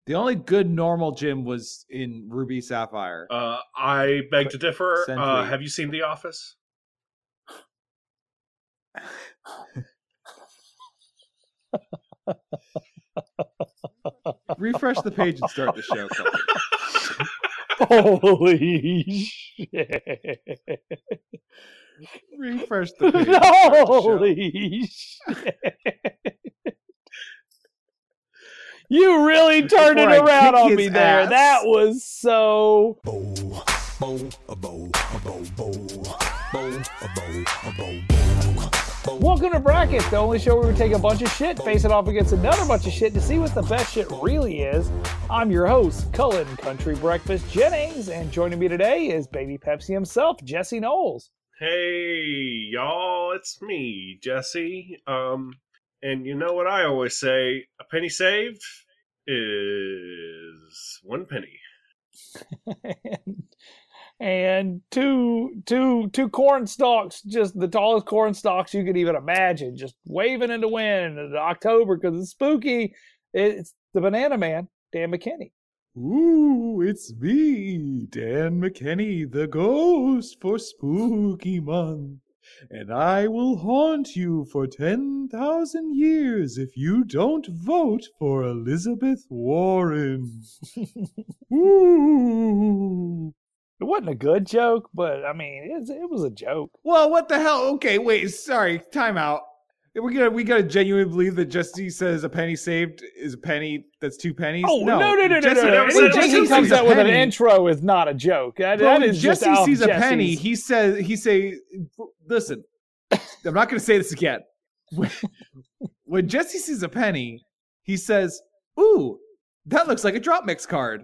The only good normal gym was in Ruby Sapphire. I beg to differ. Sentry. Have you seen The Office? Refresh the page and start the show. Holy shit. Refresh the page. And start the show. Holy shit. You really turned it Before I around kick on his me there. ass. That was so. Welcome to Brackets, the only show where we take a bunch of shit, face it off against another bunch of shit to see what the best shit really is. I'm your host, Cullen Country Breakfast Jennings, and joining me today is Baby Pepsi himself, Jesse Knowles. Hey, y'all, it's me, Jesse. And you know what I always say, a penny saved is one penny. And two corn stalks, just the tallest corn stalks you could even imagine, just waving in the wind in October because it's spooky. It's the Banana Man, Dan McKinney. Ooh, it's me, Dan McKinney, the ghost for Spooky Month. And I will haunt you for 10,000 years if you don't vote for Elizabeth Warren. Ooh. It wasn't a good joke, but I mean, it was a joke. Well, what the hell? Okay, wait, sorry, time out. We gotta genuinely believe that Jesse says a penny saved is a penny that's two pennies. Oh no! Jesse, When Jesse sees comes a out with an penny- intro is not a joke. That is just Jesse out sees a Jesse's. penny. He say, listen, I'm not going to say this again. When Jesse sees a penny, he says, "Ooh, that looks like a drop mix card."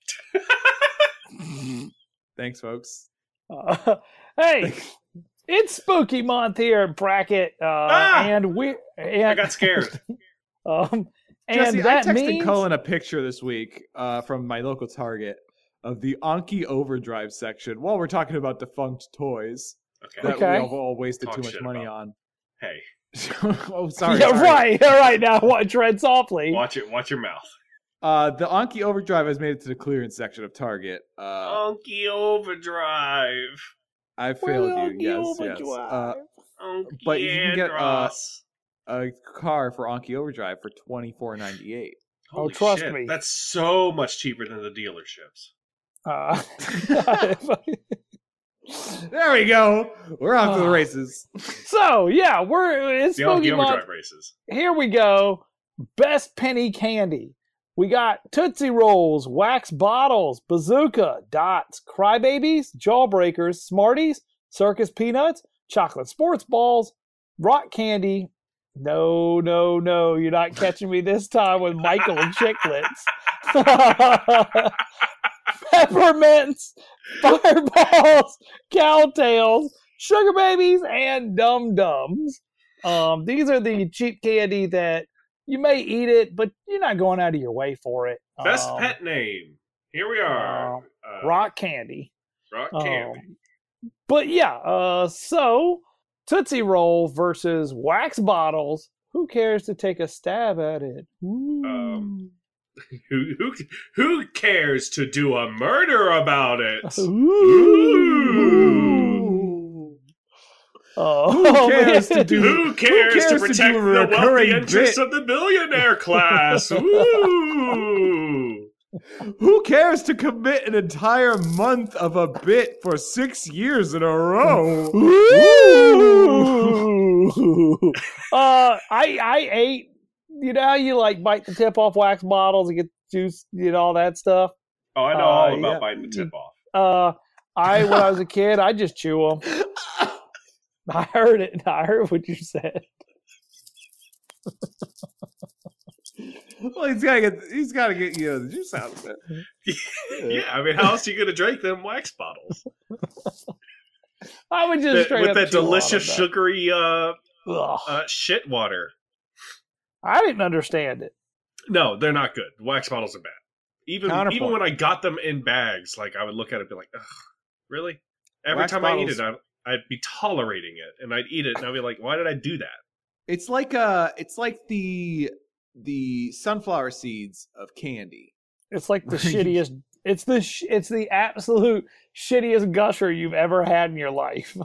Thanks, folks. Hey, it's Spooky Month here at Bracket, and I got scared. And Jesse, that I texted means Cullen a picture this week from my local Target of the Anki Overdrive section while we're talking about defunct toys that we all wasted Talk too much shit money about. on. Hey, Oh, sorry. yeah, sorry. right. All right, now tread softly. watch your mouth. The Anki Overdrive has made it to the clearance section of Target. Anki Overdrive. I failed Well, you. Yes, yes. Anki But you can get Andros. a car for Anki Overdrive for $24.98. Holy trust shit, me. That's so much cheaper than the dealerships. There we go. We're off to the races. So yeah, it's The Spooky Anki Month. Overdrive races. Here we go. Best penny candy. We got Tootsie Rolls, wax bottles, bazooka, dots, crybabies, jawbreakers, Smarties, circus peanuts, chocolate sports balls, rock candy. No, you're not catching me this time with Michael Chiclets. Peppermints, fireballs, cowtails, sugar babies, and dum dums. These are the cheap candy that you may eat it, but you're not going out of your way for it. Best pet name. Here we are. Rock candy. Rock candy. But yeah, so Tootsie Roll versus wax bottles. Who cares to take a stab at it? Ooh. Who cares to do a murder about it? Ooh. Who cares to do? Who cares to do protect a the wealthy recurring interests bit? of the billionaire class? Ooh. Who cares to commit an entire month of a bit for 6 years in a row? Ooh. I ate. You know how you like bite the tip off wax bottles and get juice, all that stuff. Oh, I know all about yeah. biting the tip off. When I was a kid, I just chew them. I heard it. I heard what you said. Well, he's got to get the juice out of it. Yeah, I mean, how else are you going to drink them wax bottles? I would just straight with up that chew all delicious of sugary Ugh. shit water. I didn't understand it. No, they're not good. Wax bottles are bad. Even Counterpoint. when I got them in bags, like I would look at it and be like, ugh, really? Every Wax time I eat bottles- it, I'd be tolerating it, and I'd eat it, and I'd be like, why did I do that? It's like the sunflower seeds of candy. It's like the shittiest. It's the absolute shittiest gusher you've ever had in your life.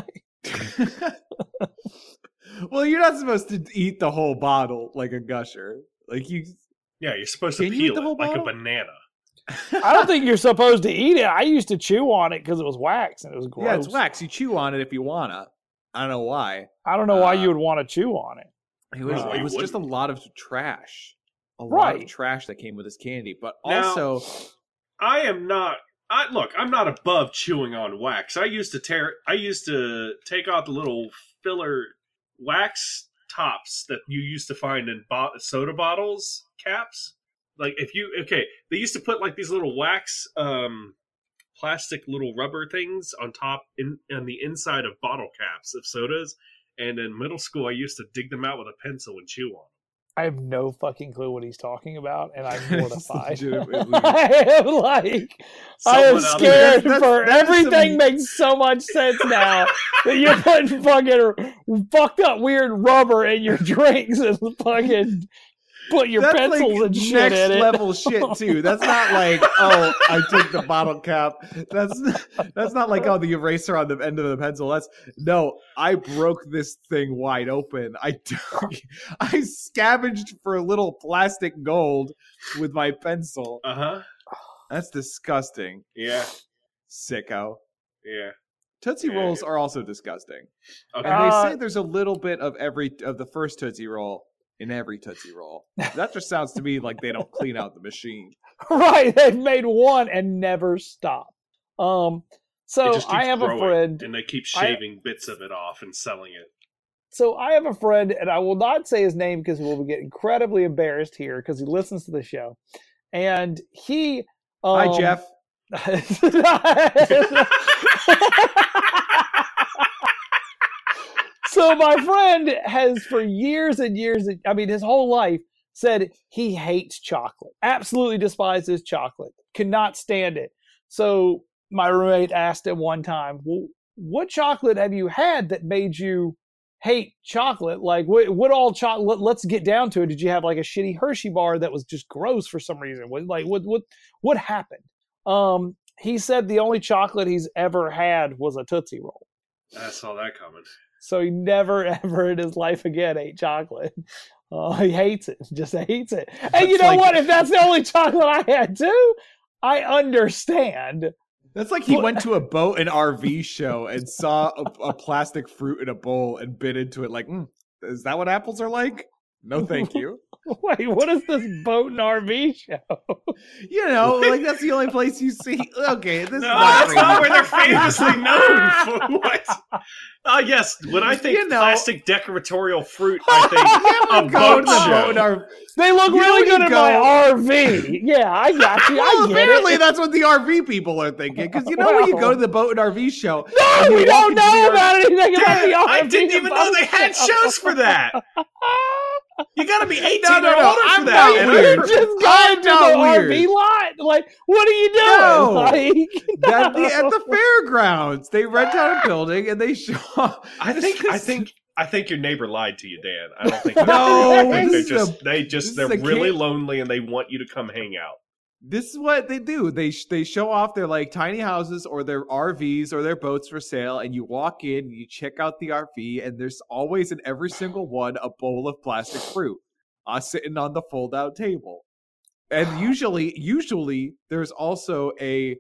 Well, you're not supposed to eat the whole bottle like a gusher. Like you. Yeah, you're supposed to Can you eat peel the whole it like a bottle? banana. I don't think you're supposed to eat it. I used to chew on it because it was wax and it was gross. Yeah, it's wax. You chew on it if you wanna. I don't know why. I don't know why you would want to chew on it. It was, No, it you was just a wouldn't. lot of trash. A lot Right. of trash that came with this candy. But Now- also, I'm not above chewing on wax. I used to take out the little filler wax tops that you used to find in soda bottles caps. Like they used to put like these little wax plastic little rubber things on top on the inside of bottle caps of sodas. And in middle school, I used to dig them out with a pencil and chew on I have no fucking clue what he's talking about, and I'm It's mortified. legitimately- I am like, I am Someone out scared there- for that's everything. some- Makes so much sense now that you're putting fucking fucked up weird rubber in your drinks and fucking put your that's pencils like and shit next in it. level shit too. That's not like, oh, I took the bottle cap. That's not like, oh, the eraser on the end of the pencil. That's no, I broke this thing wide open. I scavenged for a little plastic gold with my pencil. it. That's disgusting. Yeah. Sicko. Yeah. Tootsie Yeah. Rolls are also disgusting. Okay. And they Uh, say there's a little bit of the first Tootsie Roll in every Tootsie Roll. That just sounds to me like they don't clean out the machine. Right, they've made one and never stop. It So just keeps I have a growing, friend. and they keep shaving bits of it off and selling it. So I have a friend, and I will not say his name because he will get incredibly embarrassed here because he listens to the show, and he. Hi, Jeff. So my friend has for years and years, I mean his whole life, said he hates chocolate, absolutely despises chocolate, cannot stand it. So my roommate asked him one time, well, what chocolate have you had that made you hate chocolate? Like what all chocolate, let's get down to it. Did you have like a shitty Hershey bar that was just gross for some reason? What happened? He said the only chocolate he's ever had was a Tootsie Roll. I saw that coming. So he never, ever in his life again ate chocolate. He hates it. Just hates it. And you That's know like- what? If that's the only chocolate I had too, I understand. That's like he went to a boat and RV show and saw a plastic fruit in a bowl and bit into it like, is that what apples are like? No, thank you. Wait, what is this boat and RV show? You know, like that's the only place you see. Okay, this is No, not that's not crazy. where they're famously known for. What? Yes, when I think You know- plastic decoratorial fruit, I think a Go to boat the boat and show. RV. They look You know really when you good in go- my RV. Yeah, I got you. Well, I get apparently it. that's what the RV people are thinking. Because you know when you go to the boat and RV show, No, and you we walk don't into the know RV about anything about the RV. I didn't even know they had boat shows for that. You got to be 18 No, or older I'm for that. not and I weird. never- Just go I'm into not the weird. RV lot. Like, what are you doing? No. Like, at the fairgrounds, they rent out a building and they show. I think your neighbor lied to you, Dan. I don't think. No, I think this is they're a really kid- lonely and they want you to come hang out. This is what they do. They show off their like tiny houses or their RVs or their boats for sale, and you walk in, you check out the RV, and there's always in every single one a bowl of plastic fruit, sitting on the fold-out table, and usually there's also a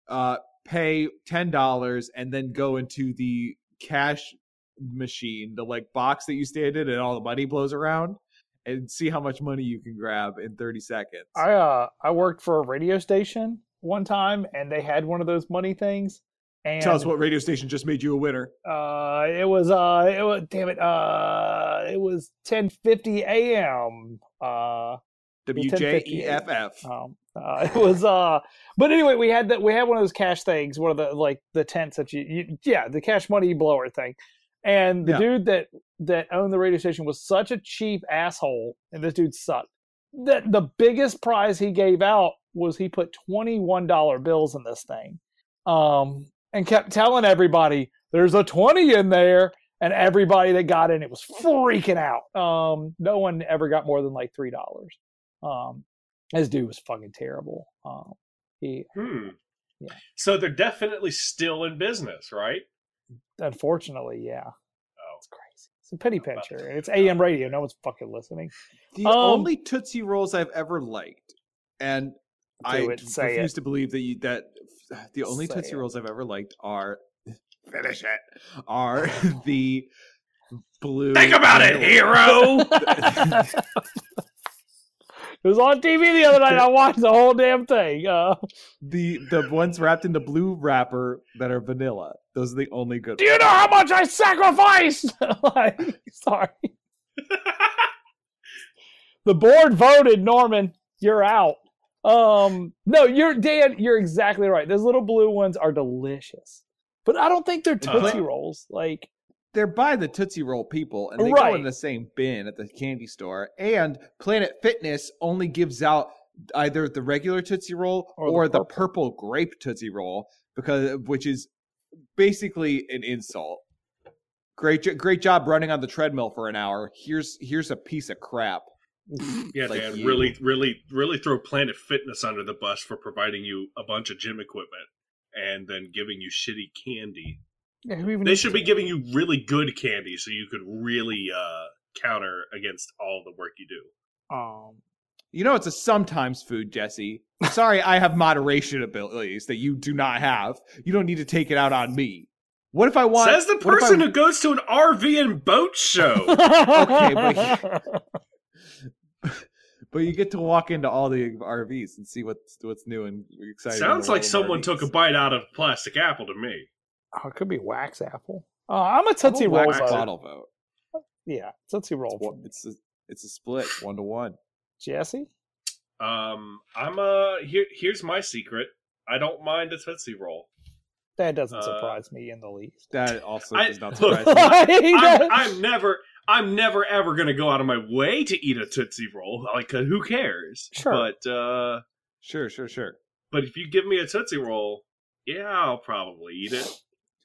pay $10 and then go into the cash machine, the like box that you stand in, and all the money blows around. And see how much money you can grab in 30 seconds. I worked for a radio station one time, and they had one of those money things. And Tell us what radio station just made you a winner. it was damn it, it was 10:50 a.m. WJEFF. It was but anyway, we had one of those cash things, one of the like the tents that the cash money blower thing. And the dude that owned the radio station was such a cheap asshole, and this dude sucked. That the biggest prize he gave out was he put $21 bills in this thing, and kept telling everybody there's a 20 in there, and everybody that got in it was freaking out. No one ever got more than like $3. This dude was fucking terrible. He Yeah. So they're definitely still in business, right? Unfortunately, yeah. Oh, It's crazy. It's a penny pincher. It's AM radio. No one's fucking listening. The only Tootsie Rolls I've ever liked, and I refuse to believe that the only Tootsie Rolls I've ever liked are the blue. Think about it, hero. It was on TV the other night. I watched the whole damn thing. The ones wrapped in the blue wrapper that are vanilla. Those are the only good. Do you know how much I sacrificed? Sorry. The board voted, Norman. You're out. No, Dan. You're exactly right. Those little blue ones are delicious, but I don't think they're Tootsie Rolls. Like, they're by the Tootsie Roll people, and they go in the same bin at the candy store. And Planet Fitness only gives out either the regular Tootsie Roll or the purple grape Tootsie Roll, which is basically an insult. Great job running on the treadmill for an hour. Here's a piece of crap. Yeah, like Dan, really throw Planet Fitness under the bus for providing you a bunch of gym equipment and then giving you shitty candy. Yeah, they should be giving you really good candy so you could really counter against all the work you do. You know, it's a sometimes food, Jesse. Sorry, I have moderation abilities that you do not have. You don't need to take it out on me. What if I want? Says the person who goes to an RV and boat show. Okay, but you get to walk into all the RVs and see what's new and exciting. Sounds like someone took a bite out of a plastic apple to me. Oh, it could be wax apple. I'm a Tootsie Roll wax bottle vote. Yeah, Tootsie Roll. It's a split 1-1. Jesse? Here's my secret. I don't mind a Tootsie Roll. That doesn't surprise me in the least. That also does not surprise me. I'm never ever gonna go out of my way to eat a Tootsie Roll. Like, who cares? Sure. But sure. But if you give me a Tootsie Roll, yeah, I'll probably eat it.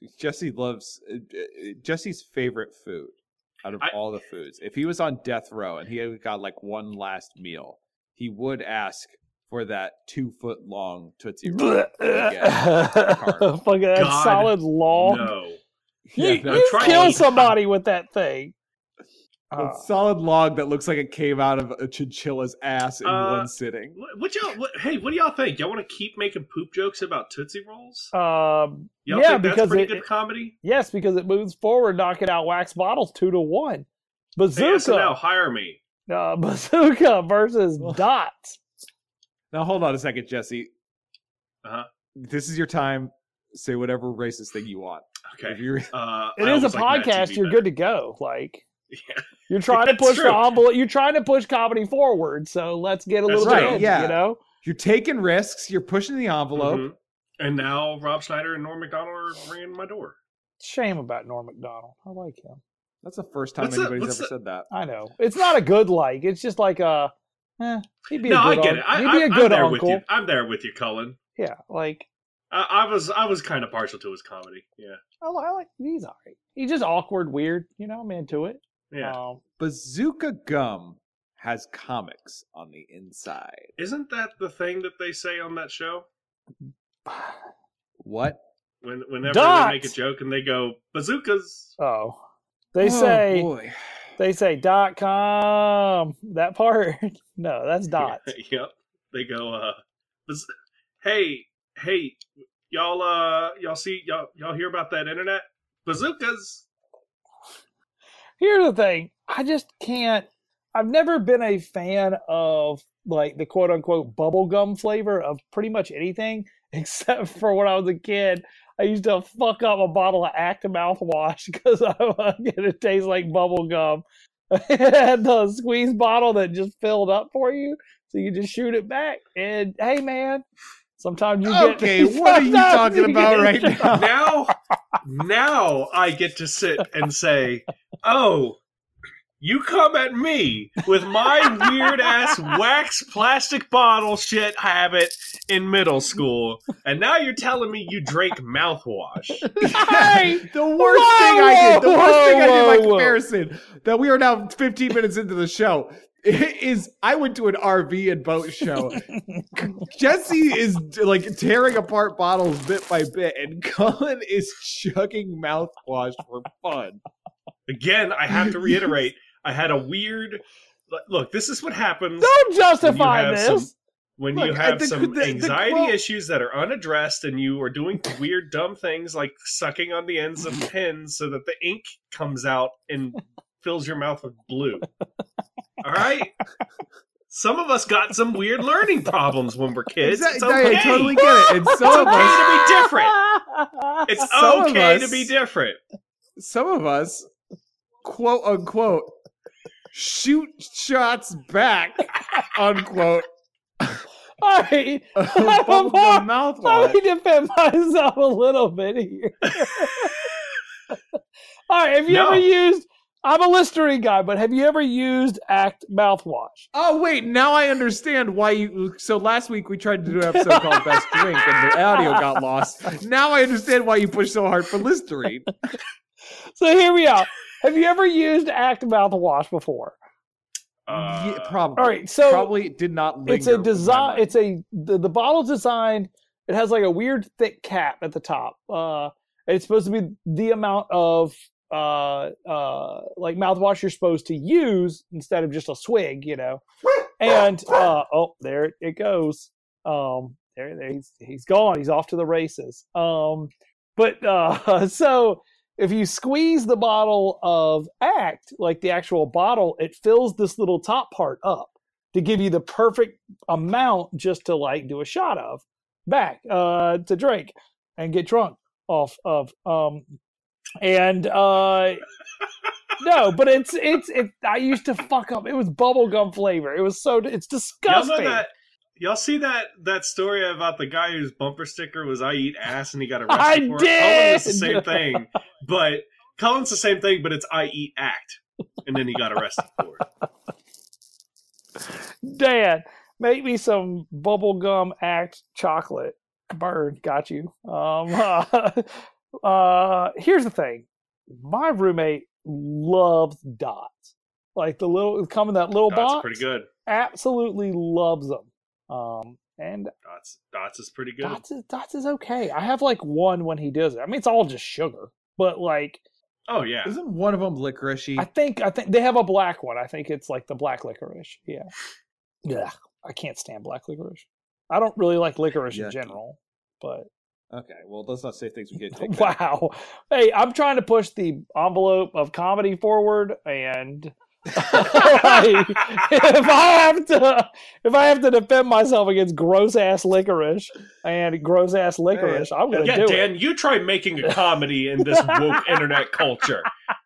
Jesse's favorite food out of all the foods. If he was on death row and he had got like one last meal, he would ask for that 2-foot long Tootsie Roll. Fucking that solid log. No. You kill somebody with that thing. A solid log that looks like it came out of a chinchilla's ass in one sitting. What do y'all think? Y'all want to keep making poop jokes about Tootsie Rolls? Y'all think that's pretty good comedy? Yes, because it moves forward, knocking out wax bottles 2-1. Bazooka. Hey, SNL, hire me. Bazooka versus Dots. Now hold on a second, Jesse. This is your time. Say whatever racist thing you want. Okay. It is a podcast. You're good to go. Like. Yeah. You're trying to push the envelope. You're trying to push comedy forward. So let's get a little bit edgy, you know? You're taking risks. You're pushing the envelope. Mm-hmm. And now Rob Schneider and Norm Macdonald are ringing my door. Shame about Norm Macdonald. I like him. That's the first time anybody's ever said that. I know. It's not a good like. It's just like he'd be a good I get it. He'd be a good I'm uncle. I'm there with you, Cullen. Yeah, like I was kind of partial to his comedy. Yeah. I like he's all right. He's just awkward, weird. You know, I'm into it. Yeah. Bazooka Gum has comics on the inside. Isn't that the thing that they say on that show? What? Whenever they make a joke and they go bazookas. Oh, they say .com. That part? No, that's dots. Yep. They go. Hey, y'all hear about that internet? Bazookas. Here's the thing. I just can't. I've never been a fan of like the quote unquote bubblegum flavor of pretty much anything except for when I was a kid. I used to fuck up a bottle of Acta mouthwash because it tastes like bubble gum. It had the squeeze bottle that just filled up for you, so you just shoot it back. And hey, man, sometimes you get. Okay, what are you talking about right now? Now I get to sit and say, "Oh, you come at me with my weird ass wax plastic bottle shit habit in middle school, and now you're telling me you drank mouthwash." Hey, the worst thing I did by comparison, that we are now 15 minutes into the show. is I went to an RV and boat show. Jesse is like tearing apart bottles bit by bit, and Cullen is chugging mouthwash for fun. Again, I have to reiterate, I had a weird... Look, this is what happens Don't justify this. when Look, you have some the anxiety quote- issues that are unaddressed and you are doing weird, dumb things like sucking on the ends of pens so that the ink comes out and fills your mouth with blue. All right? Some of us got some weird learning problems when we're kids. It's okay. I totally get it. And It's some of okay us, to be different. It's Some of okay us- to be different. some of us, quote unquote, shoot shots back, unquote, All right. of bubblegum Let mouthwash. me defend myself a little bit here. All right. Have you No. ever used? I'm a Listerine guy, but have you ever used Act mouthwash? Oh wait, now I understand why you. So last week we tried to do an episode called Best Drink, and the audio got lost. Now I understand why you pushed so hard for Listerine. So here we are. Have you ever used Act mouthwash before? Yeah, probably. All right, so probably did not. Linger it's a in my design. mind. It's the bottle's designed. It has like a weird thick cap at the top. And it's supposed to be the amount of like mouthwash you're supposed to use instead of just a swig, you know. And oh, there it goes. There he's gone. He's off to the races. But so if you squeeze the bottle of Act, like the actual bottle, it fills this little top part up to give you the perfect amount just to like do a shot of back to drink and get drunk off of. And no, but it's I used to fuck up. It was bubblegum flavor. It was so it's disgusting. Y'all see that story about the guy whose bumper sticker was "I eat ass" and he got arrested I for it? did! Cullen was the same thing, but Cullen's the same thing, but it's "I eat act," and then he got arrested for it. Dad, make me some bubblegum Act chocolate. Bird, got you. Here's the thing. My roommate loves Dots. Like the little come in that little Dots box. is pretty good. Absolutely loves them. And Dots is pretty good. Dots is okay. I have like one when he does it. I mean, it's all just sugar, but like Oh yeah. Isn't one of them licoricey? I think they have a black one. I think it's like the black licorice. Yeah. Yeah. I can't stand black licorice. I don't really like licorice in Yucky. general, but Okay, well, let's not say things we can't take back. wow. Hey, I'm trying to push the envelope of comedy forward, and like, if I have to defend myself against gross ass licorice and gross ass licorice, I'm gonna Yeah, do Dan, it. you try making a comedy in this woke internet culture.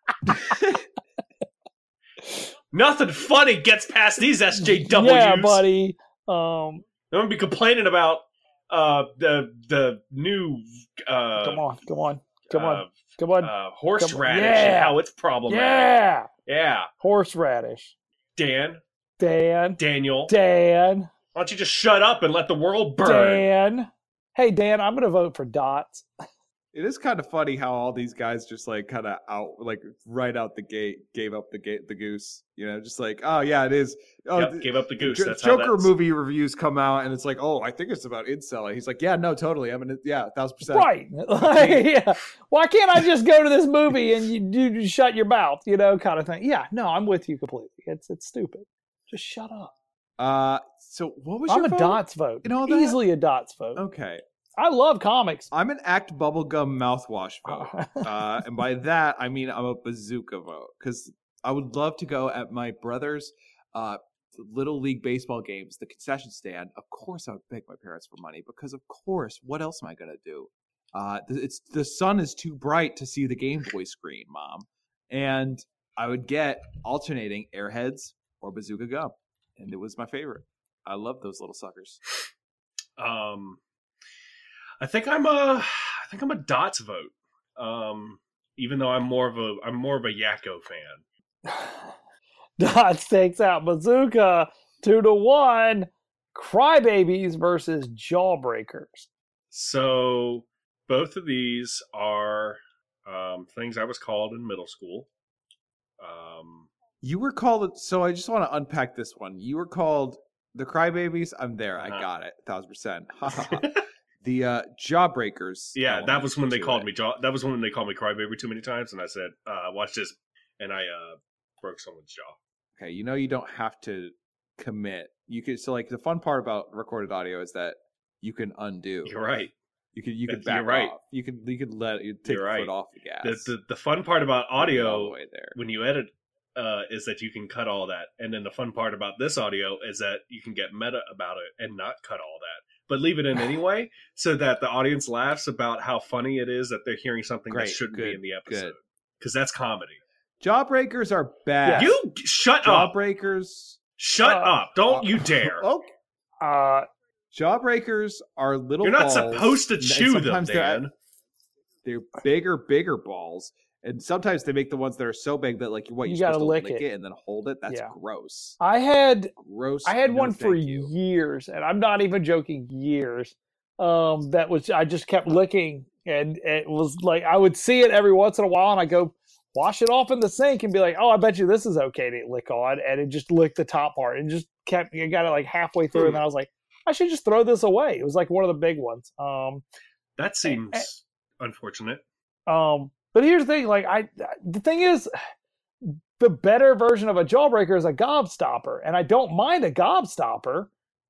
Nothing funny gets past these SJWs. Yeah, buddy. I'm gonna be complaining about the new Come on. horseradish Yeah. and how it's problematic. Yeah. Yeah. Horseradish. Dan, Dan. Daniel, why don't you just shut up and let the world burn? Dan. Hey, Dan, I'm going to vote for Dots. It is kind of funny how all these guys just like kind of right out the gate gave up the goose. You know, just like, oh yeah, it is. Oh, Yep, gave up the goose. That's how Joker that's... movie reviews come out, and it's like, oh, I think it's about incel. He's like, yeah, no, totally. I mean, yeah, 1,000%. Right. Like, yeah. Why can't I just go to this movie and you shut your mouth, you know, kind of thing. Yeah, no, I'm with you completely. It's stupid. Just shut up. So what was I'm your a vote? Dots vote. In all that? Easily a Dots vote. Okay, I love comics. I'm an Act bubblegum mouthwash vote. And by that, I mean I'm a bazooka vote, because I would love to go at my brother's little league baseball games, the concession stand. Of course, I would beg my parents for money, because of course, what else am I gonna do? The sun is too bright to see the Game Boy screen, Mom. And I would get alternating Airheads or Bazooka Gum, and it was my favorite. I love those little suckers. I think I'm a Dots vote. Even though I'm more of a Yakko fan. Dots takes out Bazooka 2-1. Crybabies versus Jawbreakers. So both of these are things I was called in middle school. You were called. So I just want to unpack this one. You were called the Crybabies. I'm there. I Uh-huh. got it. 1,000%. Ha ha ha. The Jawbreakers. Yeah, that was when they to called it. me. That was when they called me Crybaby too many times, and I said, "Watch this," and I broke someone's jaw. Okay, you know you don't have to commit. You could. So like the fun part about recorded audio is that you can undo. You're right. You could You're back right. off. You could let you take You're the right. foot off the gas. The fun part about All the audio way there. when you edit is that you can cut all that, and then the fun part about this audio is that you can get meta about it and not cut all that, but leave it in anyway, so that the audience laughs about how funny it is that they're hearing something Great, that shouldn't good, be in the episode, good. because that's comedy. Jawbreakers are bad. You shut up! Jawbreakers. Shut up! Don't you dare! Okay. Jawbreakers are little. You're not balls, supposed to and chew them, sometimes Dan. They're bigger balls, and sometimes they make the ones that are so big that like what You you're gotta supposed to lick lick it. it and then hold it. That's Yeah. gross. I had Gross. I had no one for thank you. years, and I'm not even joking. Years. That was I just kept licking, and it was like I would see it every once in a while, and I go wash it off in the sink and be like, "Oh, I bet you this is okay to lick on," and it just licked the top part and just kept. I got it like halfway through, and then I was like, "I should just throw this away." It was like one of the big ones. That seems unfortunate. But here's the thing: like the thing is, the better version of a jawbreaker is a gobstopper, and I don't mind a gobstopper.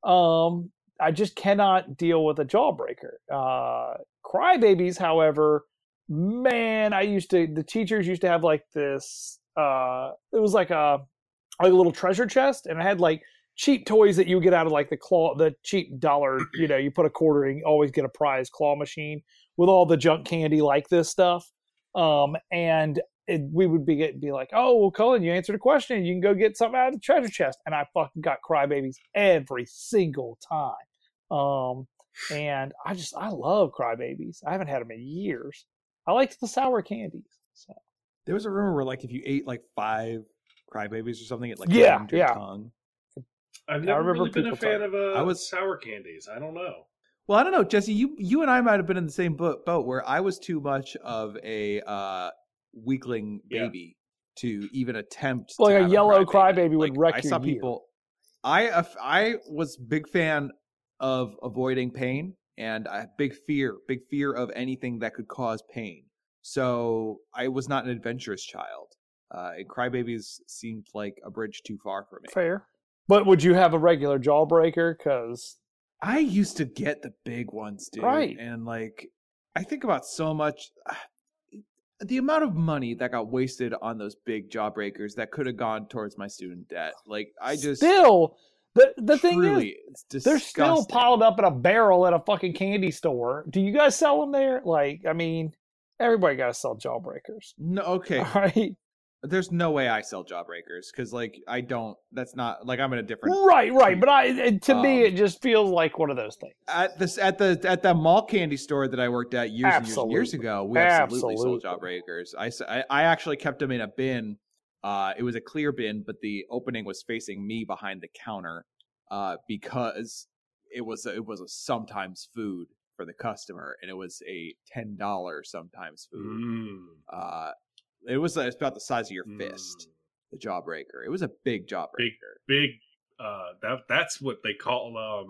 I just cannot deal with a jawbreaker. Crybabies, however, man, the teachers used to have like this, it was like a little treasure chest, and it had like cheap toys that you would get out of like the cheap dollar, you put a quarter in, you always get a prize claw machine with all the junk candy like this stuff. And we would be like, "Oh, well, Cullen, you answered a question. You can go get something out of the treasure chest." And I fucking got Crybabies every single time. And I love Crybabies. I haven't had them in years. I liked the sour candies. So. There was a rumor where like if you ate like 5 Crybabies or something, it like Yeah, burnt your yeah. tongue. I've never remember really been a people fan talking- of sour candies. I don't know. Well, I don't know, Jesse. You and I might have been in the same boat where I was too much of a weakling Yeah. baby to even attempt. Like to a have yellow crybaby. crybaby would wreck I your saw year. people. I was big fan of avoiding pain, and a big fear of anything that could cause pain. So I was not an adventurous child, and crybabies seemed like a bridge too far for me. Fair. But would you have a regular jawbreaker? Because I used to get the big ones, dude. Right. And like, I think about so much the amount of money that got wasted on those big jawbreakers that could have gone towards my student debt. Like, I just still, the thing truly, is, it's they're still disgusting. piled up in a barrel at a fucking candy store. Do you guys sell them there? Like, I mean, everybody got to sell jawbreakers. No, okay. All right. There's no way I sell jawbreakers because, like, I don't. That's not like I'm in a different. Right. But to me, it just feels like one of those things. At the mall candy store that I worked at years and years ago, we absolutely sold jawbreakers. I actually kept them in a bin. It was a clear bin, but the opening was facing me behind the counter, because it was a sometimes food for the customer, and it was a $10 sometimes food. It was about the size of your fist. The jawbreaker. It was a big jawbreaker. Big. That's what they call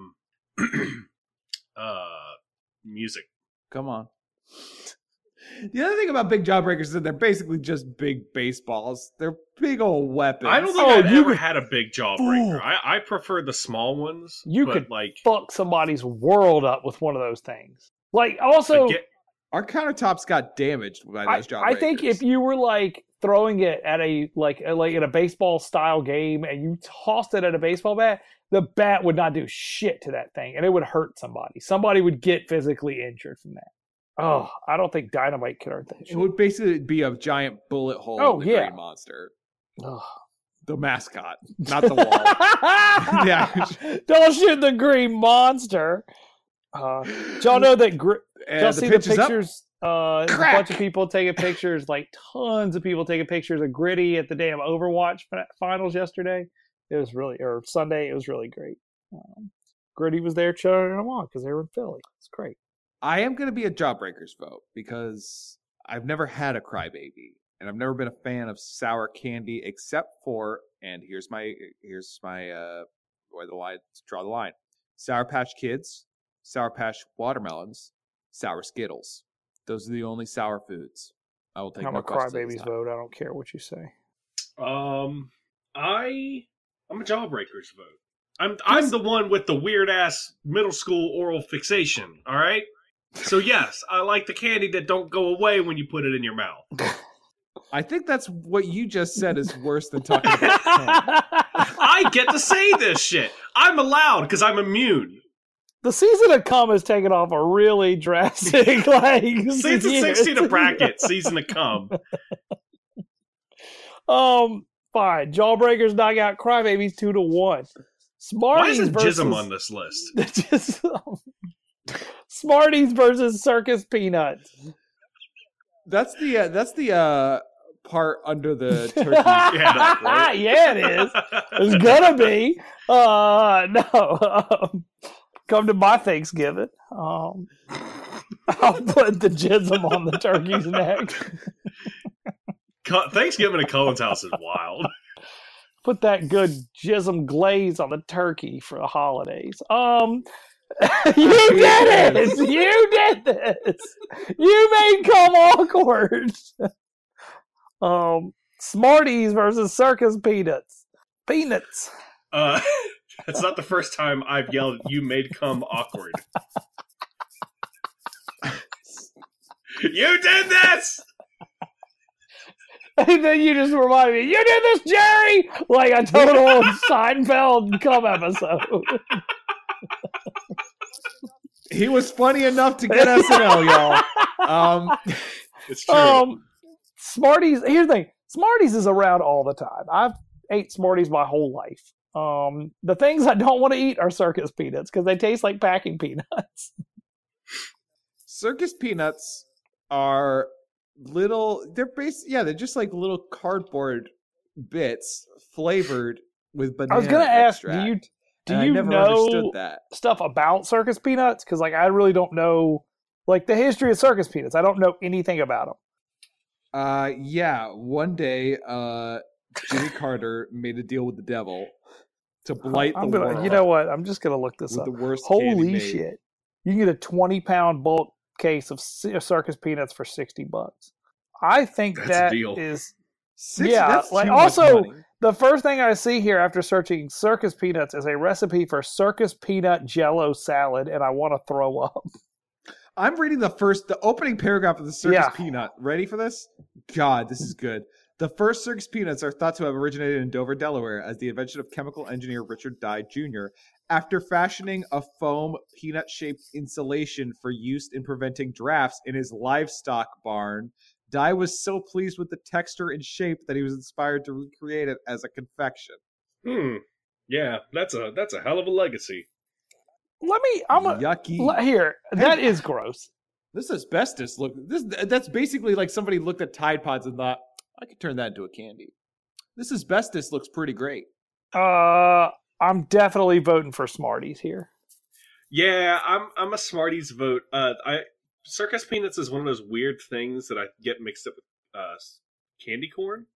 music. Come on. The other thing about big jawbreakers is that they're basically just big baseballs. They're big old weapons. I don't think I've ever had a big jawbreaker. I prefer the small ones. You but could like fuck somebody's world up with one of those things. Like, also, our countertops got damaged by those jawbreakers. I think if you were like throwing it at a like in a baseball style game and you tossed it at a baseball bat, the bat would not do shit to that thing, and it would hurt somebody. Somebody would get physically injured from that. Oh, I don't think dynamite could hurt that shit. It would basically be a giant bullet hole in the Green Monster. Ugh. The mascot, not the wall. Yeah. Don't shoot the Green Monster. Did y'all know that? Y'all see the pictures? A bunch of people taking pictures, like tons of people taking pictures of Gritty at the damn Overwatch finals yesterday. It was or Sunday. It was really great. Gritty was there cheering them on because they were in Philly. It's great. I am going to be a Jawbreakers vote because I've never had a Crybaby, and I've never been a fan of sour candy except for, and here's my where the line, draw the line: Sour Patch Kids, Sour Patch Watermelons, Sour Skittles. Those are the only sour foods. I will take. I'm no a questions crybaby's vote. I don't care what you say. I'm a Jawbreakers vote. I'm the one with the weird ass middle school oral fixation. All right. So yes, I like the candy that don't go away when you put it in your mouth. I think that's what you just said is worse than talking about cum. I get to say this shit. I'm allowed because I'm immune. The season of cum has taken off a really drastic Season 16 of bracket, season of cum. Fine. Jawbreakers knock out Crybabies 2-1. Why isn't versus Jism on this list? Smarties versus Circus Peanuts. That's the part under the turkey. Yeah. Right? Yeah, it is. It's gonna be. No. Come to my Thanksgiving. I'll put the jism on the turkey's neck. Thanksgiving at Cohen's house is wild. Put that good jism glaze on the turkey for the holidays. You did it! You did this! You made cum awkward. Smarties versus Circus Peanuts. Peanuts. That's not the first time I've yelled, "You made cum awkward." You did this! And then you just reminded me, you did this, Jerry! Like a total Seinfeld cum episode. He was funny enough to get SNL, y'all. It's true. Smarties, here's the thing. Smarties is around all the time. I've ate Smarties my whole life. The things I don't want to eat are Circus Peanuts because they taste like packing peanuts. Circus Peanuts are little, they're just like little cardboard bits flavored with banana I was going to ask, extract. do I you never know understood that. stuff about Circus Peanuts? Because like I really don't know like the history of Circus Peanuts. I don't know anything about them. Yeah, one day Jimmy Carter made a deal with the devil to blight the world. You know what? I'm just going to look this up. The worst Holy shit. You can get a 20-pound bulk case of Circus Peanuts for $60. I think that's a deal. Is... That's like too also much money. the first thing I see here after searching Circus Peanuts is a recipe for Circus Peanut Jello salad, and I want to throw up. I'm reading the opening paragraph of the Circus Peanut. Ready for this? God, this is good. The first Circus Peanuts are thought to have originated in Dover, Delaware, as the invention of chemical engineer Richard Dye Jr. After fashioning a foam peanut-shaped insulation for use in preventing drafts in his livestock barn, Dye was so pleased with the texture and shape that he was inspired to recreate it as a confection. Yeah, that's a hell of a legacy. Yucky. Here, that is gross. This asbestos that's basically like somebody looked at Tide Pods and thought, I could turn that into a candy. This asbestos looks pretty great. I'm definitely voting for Smarties here. Yeah, I'm a Smarties vote. Circus Peanuts is one of those weird things that I get mixed up with candy corn.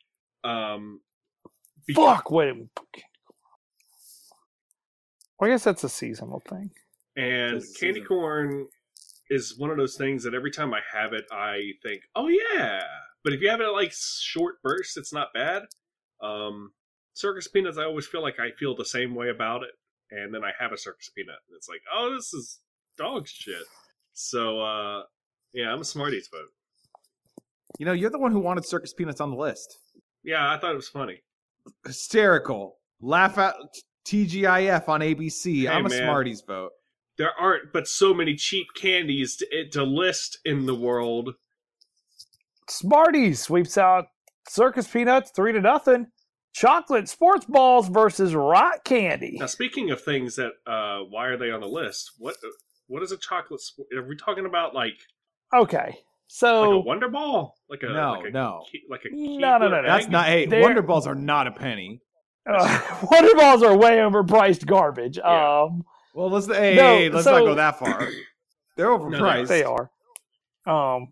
Fuck, wait a minute. Well, I guess that's a seasonal thing. And candy corn is one of those things that every time I have it, I think, oh yeah. But if you have it like short bursts, it's not bad. Circus Peanuts, I always feel like I feel the same way about it. And then I have a Circus Peanut, and it's like, oh, this is dog shit. So, yeah, I'm a Smarties vote. You know, you're the one who wanted Circus Peanuts on the list. Yeah, I thought it was funny. Hysterical. Laugh at TGIF on ABC. Hey, I'm a man. Smarties vote. There aren't but so many cheap candies to list in the world. Smarties sweeps out Circus Peanuts 3-0. Chocolate sports balls versus rock candy. Now, speaking of things that, why are they on the list? What is a chocolate? Are we talking about like? Okay, so like a Wonder Ball, No. No. That's not. Hey, Wonder Balls are not a penny. Wonder Balls are way overpriced garbage. Yeah. Well, let's not go that far. They're overpriced. They are.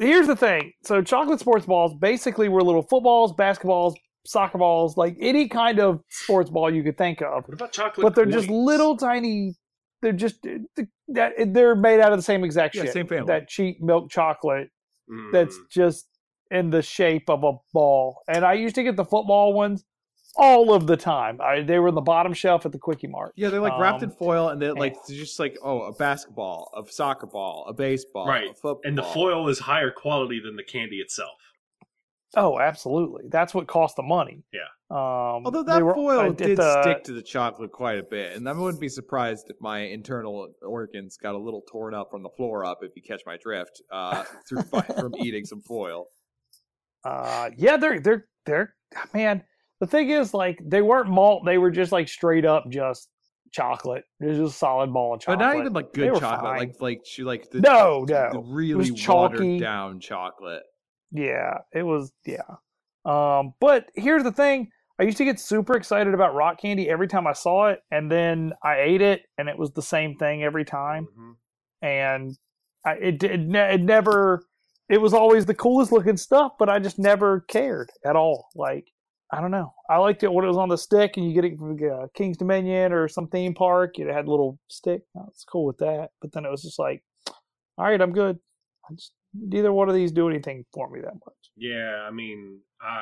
here's the thing. So chocolate sports balls basically were little footballs, basketballs, soccer balls, like any kind of sports ball you could think of. What about chocolate? But they're just coins? little tiny. They're just they're made out of the same exact shit. Same family. That cheap milk chocolate Mm. that's just in the shape of a ball. And I used to get the football ones all of the time. They were in the bottom shelf at the Quickie Mart. Yeah, they're like wrapped in foil, and they're and- just like a basketball, a soccer ball, a baseball, Right. a football, And the foil is higher quality than the candy itself. Oh, absolutely. That's what cost the money. Yeah. Although they that were- foil did the- stick to the chocolate quite a bit, and I wouldn't be surprised if my internal organs got a little torn up from the floor up, if you catch my drift, from eating some foil. Yeah, they're man. The thing is, like, they weren't malt; they were just like straight up just chocolate. It was just a solid ball of chocolate. But not even like They good were chocolate, fine. the No, the no. really was chalky. watered down chocolate. Yeah, it was. Yeah. But here's the thing: I used to get super excited about rock candy every time I saw it, and then I ate it, and it was the same thing every time. Mhm. And it never. It was always the coolest looking stuff, but I just never cared at all. Like, I don't know. I liked it when it was on the stick, and you get it from King's Dominion or some theme park. It had a little stick. I was cool with that. But then it was just like, all right, I'm good. Neither one of these do anything for me that much. Yeah, I mean,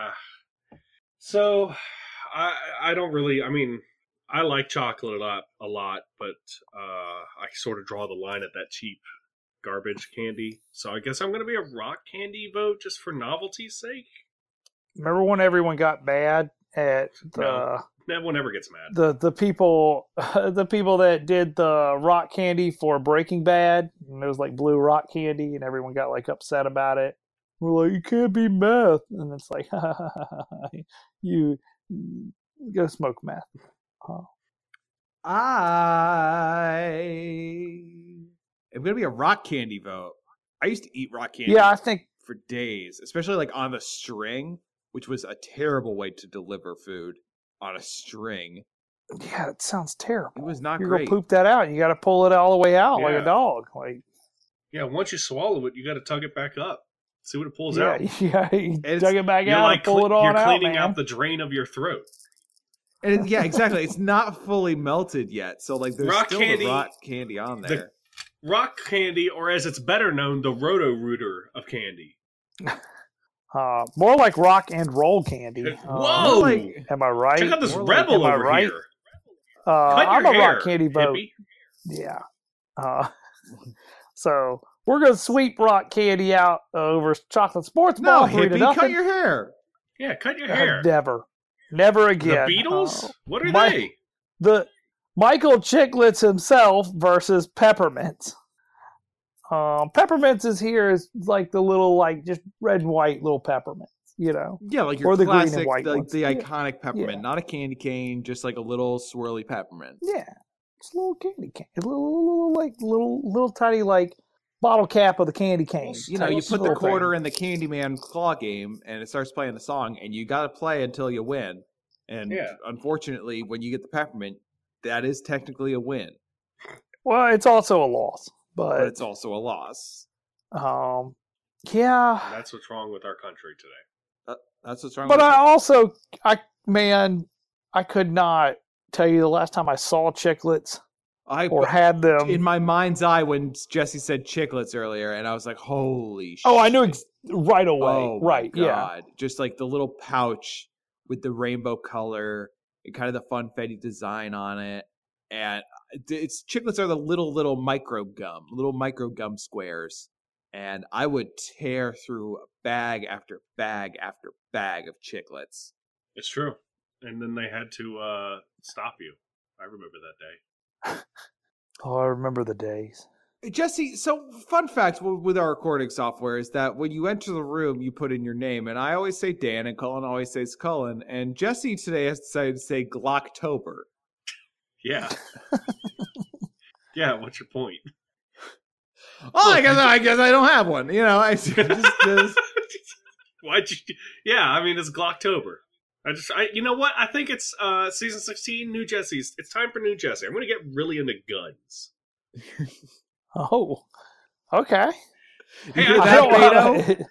so I don't really. I mean, I like chocolate a lot, but I sort of draw the line at that cheap garbage candy. So I guess I'm going to be a rock candy vote just for novelty's sake. Remember when everyone got mad at the No one ever gets mad. the people that did the rock candy for Breaking Bad? And it was like blue rock candy, and everyone got like upset about it. We're like, you can't be meth, and it's like, you go smoke meth. I'm gonna be a rock candy vote. I used to eat rock candy. Yeah, I think for days, especially like on the string, which was a terrible way to deliver food on a string. yeah, it sounds terrible. It was not You're great. gonna poop that out. You got to pull it all the way out like Yeah. a dog. Like, Yeah, once you swallow it, you got to tug it back up. See what it pulls yeah, out. yeah, you It's- dug it back You're out, like and pull it on you're out, cleaning man. out the drain of your throat. And yeah, exactly. It's not fully melted yet, so like there's Rock still candy- the rock candy on there. Rock candy, or as it's better known, the Roto-Rooter of candy. More like rock and roll candy. Whoa! like- Am I right? Check out this more like- rebel am I over right? here. I'm Cut a your hair, rock candy vote. hippie. Yeah. So we're gonna sweep rock candy out over chocolate sports No, ball. 3-0. hippie, cut your hair. Yeah, cut your hair. Never The again. Beatles? What are my- they? The Michael Chicklets himself versus Peppermints. Peppermints is here is like the little, like, just red and white little peppermints, you know. Yeah, like your Or the green and classic, white like ones. the Yeah. iconic peppermint, Yeah. not a candy cane, just like a little swirly peppermint. Yeah, it's a little candy cane, little tiny like bottle cap of the candy cane. You know, you It's a put the little thing. quarter in the Candyman claw game, and it starts playing the song, and you got to play until you win. And Yeah. unfortunately, when you get the peppermint, that is technically a win, Well, it's also a loss, but but it's also a loss. yeah. That's what's wrong with our country today. That's what's wrong. But with I also, I could not tell you the last time I saw chiclets or had them. in my mind's eye when Jesse said chiclets earlier, and I was like, "Holy!" Oh, I knew shit. right away. Oh, my right? Yeah. God. Just like the little pouch with the rainbow color and kind of the funfetti design on it, and it's chiclets are the little micro gum squares, and I would tear through bag after bag after bag of chiclets. It's true. And then they had to stop you. I remember that day. Oh, I remember the days. Jesse, so fun fact with our recording software is that when you enter the room, you put in your name, and I always say Dan, and Cullen always says Cullen, and Jesse today has decided to say Glocktober. Yeah. Yeah, what's your point? Oh, I guess I don't have one. You know, I just Why'd you? Yeah, I mean, it's Glocktober. You know what? I think it's season 16, New Jesse's. It's time for New Jesse. I'm going to get really into guns. Oh, okay. Hey, You hear I that, don't- Beto?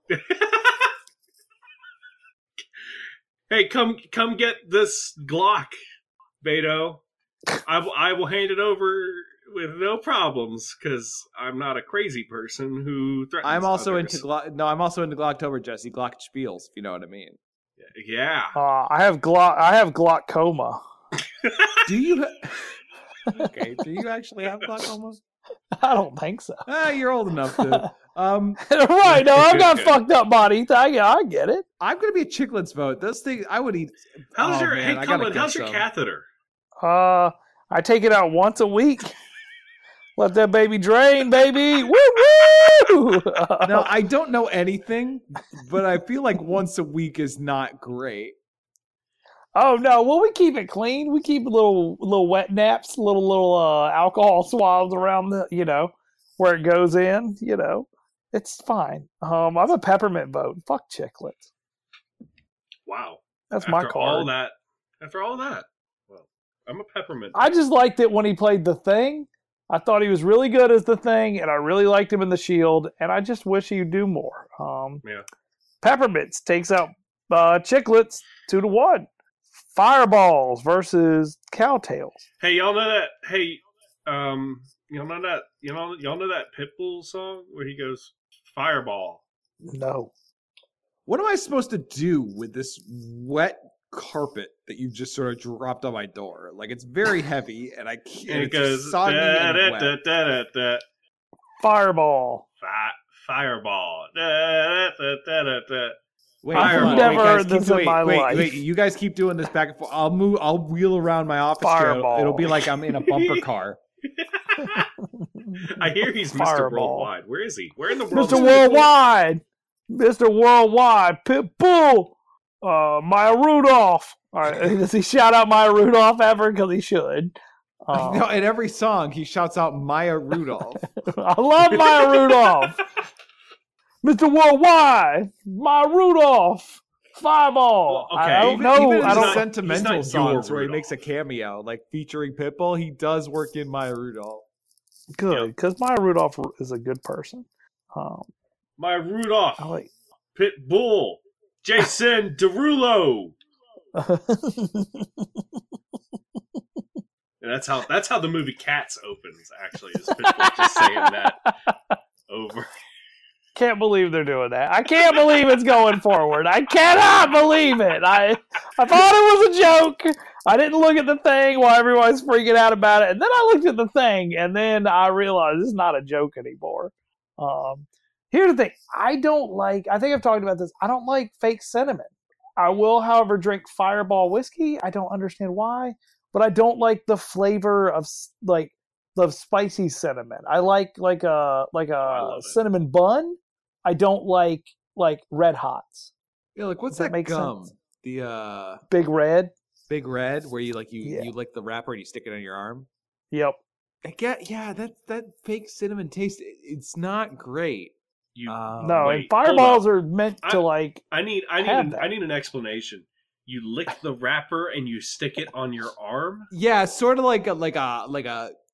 Hey, come get this Glock, Beto. I will hand it over with no problems because I'm not a crazy person who threatens. I'm also others. into I'm also into Glocktober, Jesse. Glock spiels, if you know what I mean. Yeah. I have glaucoma. Do you? Okay. Do you actually have glaucoma? I don't think so. You're old enough to. Right? No, I've got fucked up body. I get it. I'm gonna be a chiclets vote. Those things I would eat. How's Oh, your man, hey I gotta Cullen? get How's your some. catheter? I take it out once a week. Let that baby drain, baby. Woo woo! No, I don't know anything, but I feel like once a week is not great. Oh no! Well, we keep it clean. We keep little wet naps, little alcohol swabs around the where it goes in. It's fine. I'm a peppermint vote. Fuck chiclets. Wow. That's After my card. After all that, well, I'm a peppermint. I just liked it when he played the Thing. I thought he was really good as the Thing, and I really liked him in the Shield. And I just wish he'd do more. Yeah. Peppermints takes out chiclets 2-1. Fireballs versus Cowtails. Hey, y'all know that? Hey, y'all know that? Y'all know that Pitbull song where he goes Fireball. No. What am I supposed to do with this wet carpet that you just sort of dropped on my door? Like, it's very heavy, and I can't. And it It's goes soggy and wet. Fireball. Fireball. Wait, I've hold on. never Wait, guys, heard this keep- in my life. Wait, you guys keep doing this back and forth. I'll wheel around my office chair. Fireball. It'll be like I'm in a bumper car. I hear he's Mr. Fireball. Worldwide. Where is he? Where in the world? Mr. is Pitbull? Worldwide. Mr. Worldwide. Pitbull. Maya Rudolph. All right. Does he shout out Maya Rudolph ever? Because he should. No, in every song, he shouts out Maya Rudolph. I love Maya Rudolph. Mr. Worldwide. Maya Rudolph. Fireball. Well, okay. I don't Even know. in I his don't. he's sentimental not songs your where he Rudolph. makes a cameo, like featuring Pitbull, he does work in Maya Rudolph. Good. Because Maya Rudolph is a good person. My Rudolph. I like. Pitbull. Jason Derulo. And that's how the movie Cats opens. Actually, is Pitbull just saying that over. Can't believe they're doing that. I can't believe it's going forward. I cannot believe it. I thought it was a joke. I didn't look at the Thing while everyone's freaking out about it. And then I looked at the Thing, and then I realized it's not a joke anymore. Here's the thing. I think I've talked about this. I don't like fake cinnamon. I will, however, drink Fireball whiskey. I don't understand why. But I don't like the flavor of the spicy cinnamon. I like a love it. cinnamon bun. I don't like Red Hots. Yeah, like what's Does that that make gum? sense? The Big Red. Big Red, where you Yeah. lick the wrapper and you stick it on your arm. Yep. I get, yeah, that fake cinnamon taste. It's not great. You No, wait, and fireballs hold are meant to like. I need have that. I need an explanation. You lick the wrapper and you stick it on your arm. Yeah, sort of like a Like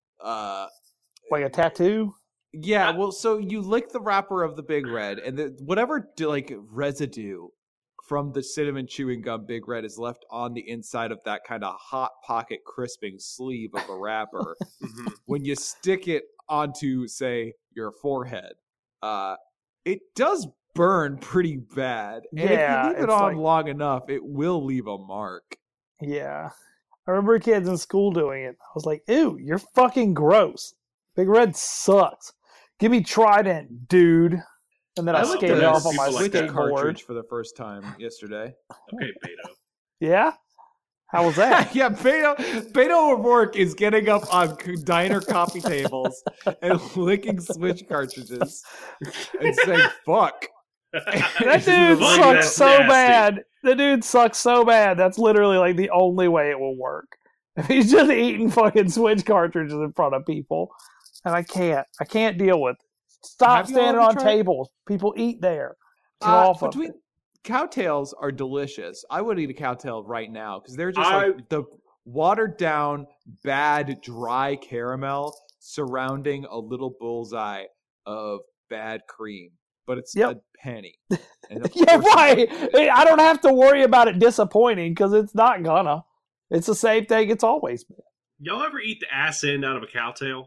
a tattoo. yeah. Well, so you lick the wrapper of the Big Red, and whatever residue from the cinnamon chewing gum Big Red is left on the inside of that kind of hot pocket crisping sleeve of a wrapper. Mhm. When you stick it onto, say, your forehead, it does burn pretty bad. And Yeah, if you leave it it's on like- long enough, it will leave a mark. Yeah. I remember kids in school doing it. I was like, ew, you're fucking gross. Big Red sucks. Give me Trident, dude. And then I looked skated at off on people my like that. Switch cartridge skateboard. for the first time yesterday. Okay, Beto. Yeah? How was that? Yeah, Beto O'Rourke is getting up on diner coffee tables and licking Switch cartridges and saying, fuck. That dude Fuck, sucks that's so nasty. bad. The dude sucks so bad. That's literally like the only way it will work. If he's just eating fucking Switch cartridges in front of people. And I can't deal with it. Stop Have you all standing ever on tried- tables. People eat there. Get off of it. Cowtails are delicious. I would eat a cowtail right now because they're just I- like the watered down, bad, dry caramel surrounding a little bullseye of bad cream, but it's Yep. a penny. And of Yeah, course it's right. not good. I don't have to worry about it disappointing because it's not gonna. It's the same thing it's always been. Y'all ever eat the ass end out of a cowtail?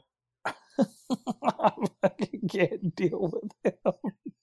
I can't deal with him.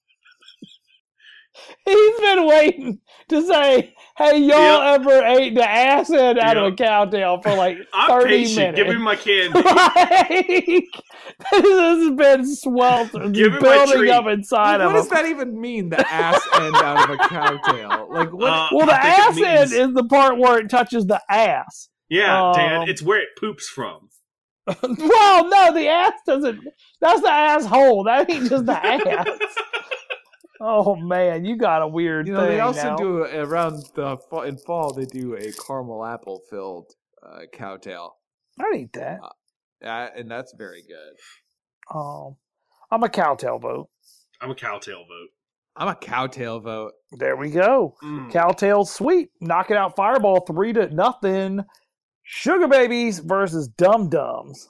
He's been waiting to say, "Hey, y'all ever ate the ass end out of a cowtail for like 30 I'm patient. minutes?" Give me my candy. Like, this has been sweltering, Give me my building treat. up inside What of does him. that even mean? The ass end out of a cowtail? Like what? Well, the I think it ass end means- is the part where it touches the ass. Yeah, Dan, Um, it's where it poops from. Well, no, the ass doesn't. That's the asshole. That ain't just the ass. Oh man, you got a weird You know, thing they also now. do around the in fall. They do a caramel apple filled cowtail, I eat that. and that's very good. I'm a cowtail vote. I'm a cowtail vote. I'm a cowtail vote. There we go. Mm. Cowtail sweet, knocking out Fireball 3-0. Sugar Babies versus Dum Dums.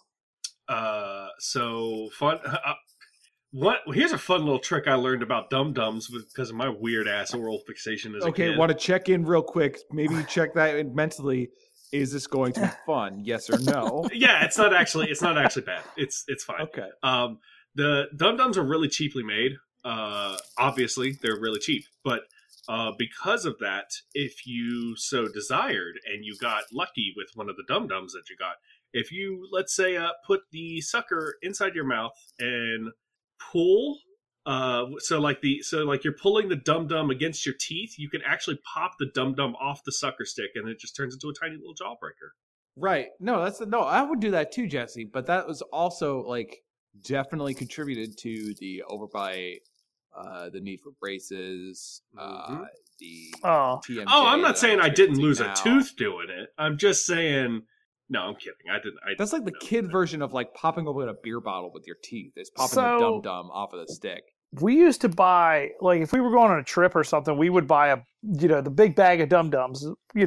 So fun. Here's a fun little trick I learned about Dum Dums because of my weird ass oral fixation as a Okay, kid. want to check in real quick? Maybe check that in mentally. Is this going to be fun? Yes or no? Yeah, it's not actually bad. It's fine. Okay. The Dum Dums are really cheaply made. Obviously, they're really cheap, but because of that, if you so desired and you got lucky with one of the Dum Dums that you got, if you let's say put the sucker inside your mouth and pull, so like you're pulling the Dum Dum against your teeth, you can actually pop the Dum Dum off the sucker stick, and it just turns into a tiny little jawbreaker. Right. No, no. I would do that too, Jesse. But that was also like definitely contributed to the overbite, the need for braces, Mhm. the Oh, TMJ. Oh, I'm not that saying I I'm didn't experiencing lose a now. tooth doing it. I'm just saying. No, I'm kidding. I didn't. That's like the kid version of like popping open a beer bottle with your teeth. It's popping So- the Dum Dum off of the stick. we used to buy, like, if we were going on a trip or something, we would buy the big bag of Dum Dums,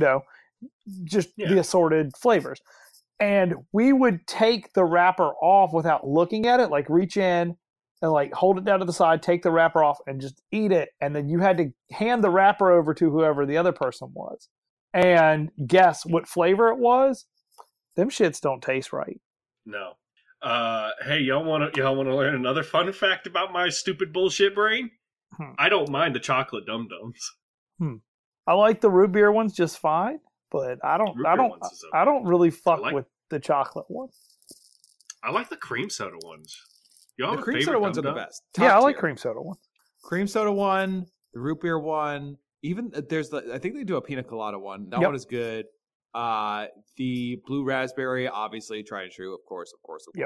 just the Yeah. assorted flavors. And we would take the wrapper off without looking at it, like reach in and like hold it down to the side, take the wrapper off and just eat it. And then you had to hand the wrapper over to whoever the other person was and guess what flavor it was. Them shits don't taste right. No. Hey, y'all want to learn another fun fact about my stupid bullshit brain? I don't mind the chocolate Dum Dums. I like the root beer ones just fine, but I don't really fuck like- with the chocolate one. I like the cream soda ones. Y'all The have a cream favorite soda ones are Dum the Dum? best. Yeah, I Top like tier. cream soda one. Cream soda one, the root beer one. Even there's I think they do a pina colada one. That Yep. one is good. The blue raspberry, obviously, tried and true, of course. Yep.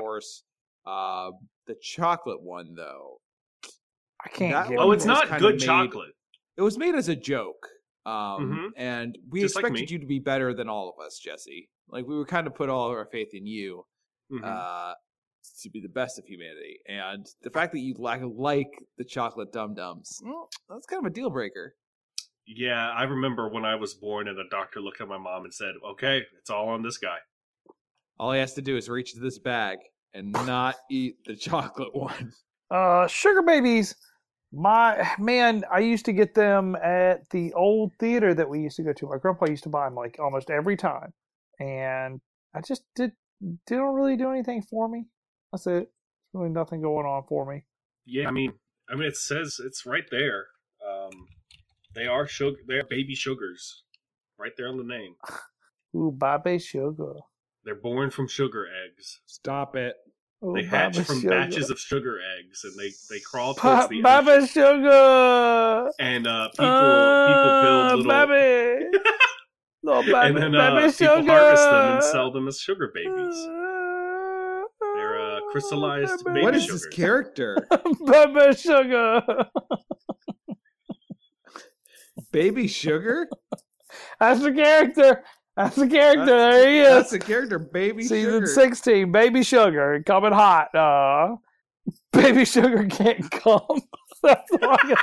The chocolate one though, I can't That get one Oh, it. it's was not kinda good made- chocolate. it was made as a joke. Mhm. And we Just like expected me. you to be better than all of us, Jesse. Like we were kind of put all of our faith in you. Mhm. To be the best of humanity. And the fact that you like the chocolate Dum Dums, well, that's kind of a deal breaker. Yeah, I remember when I was born and the doctor looked at my mom and said, "Okay, it's all on this guy." All he has to do is reach into this bag and not eat the chocolate one. Sugar Babies. My man, I used to get them at the old theater that we used to go to. My grandpa used to buy them like almost every time, and I just didn't really do anything for me. That's it. Really nothing going on for me. Yeah, I mean, it says it's right there. They are sugar. They are baby sugars, right there on the name. Ooh, baby sugar. They're born from sugar eggs. Stop it. Ooh, They hatch baby from sugar. batches of sugar eggs, and they crawl towards the Baby ocean. sugar. And people build little, baby. Little baby, and then baby people sugar. harvest them and sell them as sugar babies. They're crystallized baby What is sugar. this character? Baby sugar. Baby Sugar? That's the character. That's the character. There he That's is. the character, Baby Season Sugar. 16, Baby Sugar, coming hot. Baby Sugar can't come. That's all I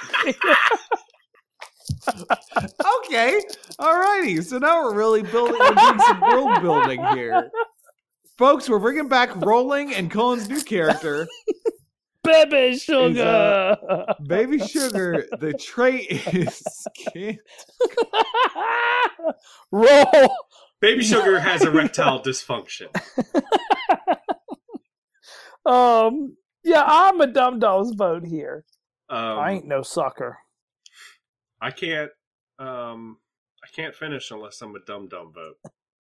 can think. Okay. Alrighty. So now we're really building. We're doing some world building here. Folks, we're bringing back Rolling and Colin's new character. Baby sugar. Baby sugar, the trait is can't. Roll. Baby sugar has erectile dysfunction. Yeah, I'm a Dum Dum's vote here. I Um, ain't no sucker. I can't finish unless I'm a Dum Dum vote.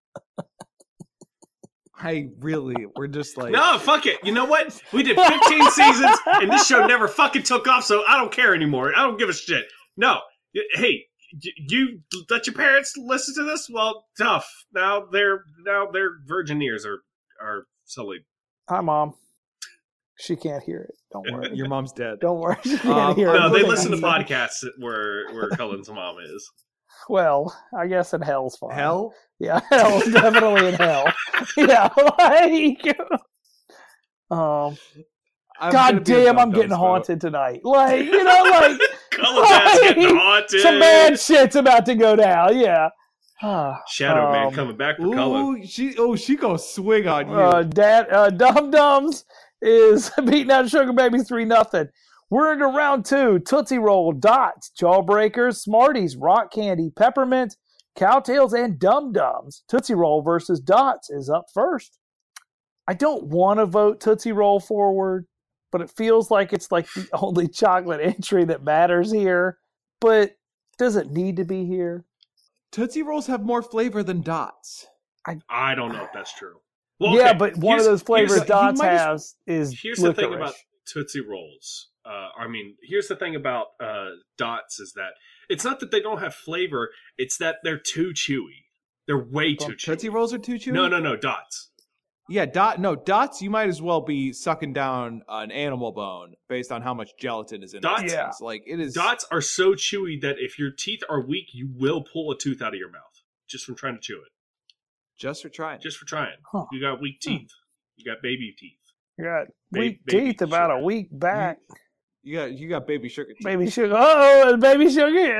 We're just like, No, fuck it. You know what? We did 15 seasons, and this show never fucking took off, so I don't care anymore. I don't give a shit. No. Hey, you let your parents listen to this? Well, tough. Now their virgin ears are sullied. Hi, Mom. She can't hear it. Don't worry. your mom's dead. Don't worry. She can't hear it. No, they Look at listen to me. podcasts where Cullen's mom is. Well, I guess in hell's fine. Hell? Yeah, hell's definitely in hell. Yeah, like, I'm God gonna be a damn, Dum I'm getting Dum's vote. haunted tonight. Like, you know, like, Cullen's ass getting haunted. some bad shit's about to go down. Yeah. Shadow Man coming back for Cullen. She gonna swing on you. Dum Dums is beating out Sugar Babies 3-0. We're into round 2. Tootsie Roll, Dots, Jawbreakers, Smarties, Rock Candy, Peppermint, Cowtails, and Dum Dums. Tootsie Roll versus Dots is up first. I don't want to vote Tootsie Roll forward, but it feels like it's like the only chocolate entry that matters here. But does it need to be here? Tootsie Rolls have more flavor than Dots. I don't know if that's true. Well, Yeah, okay, but one of here's- those flavors here's- Dots you might as- has is Here's the thing licorice. about Tootsie Rolls. Here's the thing about Dots is that it's not that they don't have flavor; it's that they're too chewy. They're way too chewy. Tootsie Rolls are too chewy? No, Dots. Yeah, Dots, you might as well be sucking down an animal bone based on how much gelatin is in Dots- those Yeah. things. Like, it is... Dots are so chewy that if your teeth are weak, you will pull a tooth out of your mouth just from trying to chew it. Just for trying. Just for trying. Huh. You got weak teeth. You got baby teeth. You got Ba- weak baby teeth about sugar. a week back. You got baby sugar teeth. Baby sugar. Oh, baby sugar.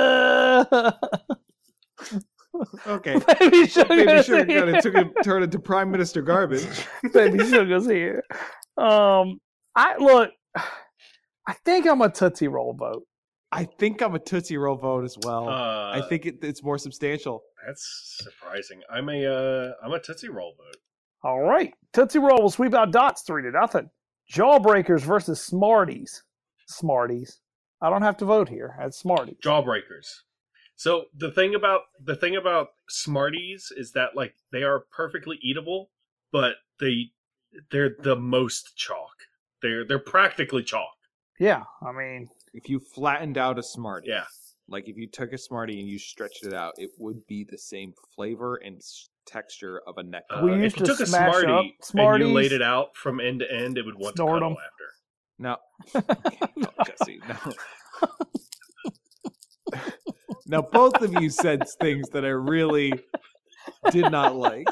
Okay. Baby sugar. Baby sugar kind of turned into Prime Minister garbage. Baby sugar's here. I think I'm a Tootsie Roll vote. I think I'm a Tootsie Roll vote as well. I I think it's more substantial. that's surprising. I'm a Tootsie Roll vote. All right. Tootsie Roll will sweep out Dots 3-0. Jawbreakers versus Smarties. Smarties. I don't have to vote here. That's Smarties. Jawbreakers. So the thing about Smarties is that like they are perfectly eatable, but they're the most chalk. They're practically chalk. Yeah, I mean, If you flattened out a Smartie, Yeah. like if you took a Smartie and you stretched it out, it would be the same flavor and texture of a nectar. We If used you to took a smash up Smartie and Smarties. you laid it out from end to end, it would want Snort to cuddle 'em. after. No. Okay, no, Jesse, no. Now, both of you said things that I really did not like.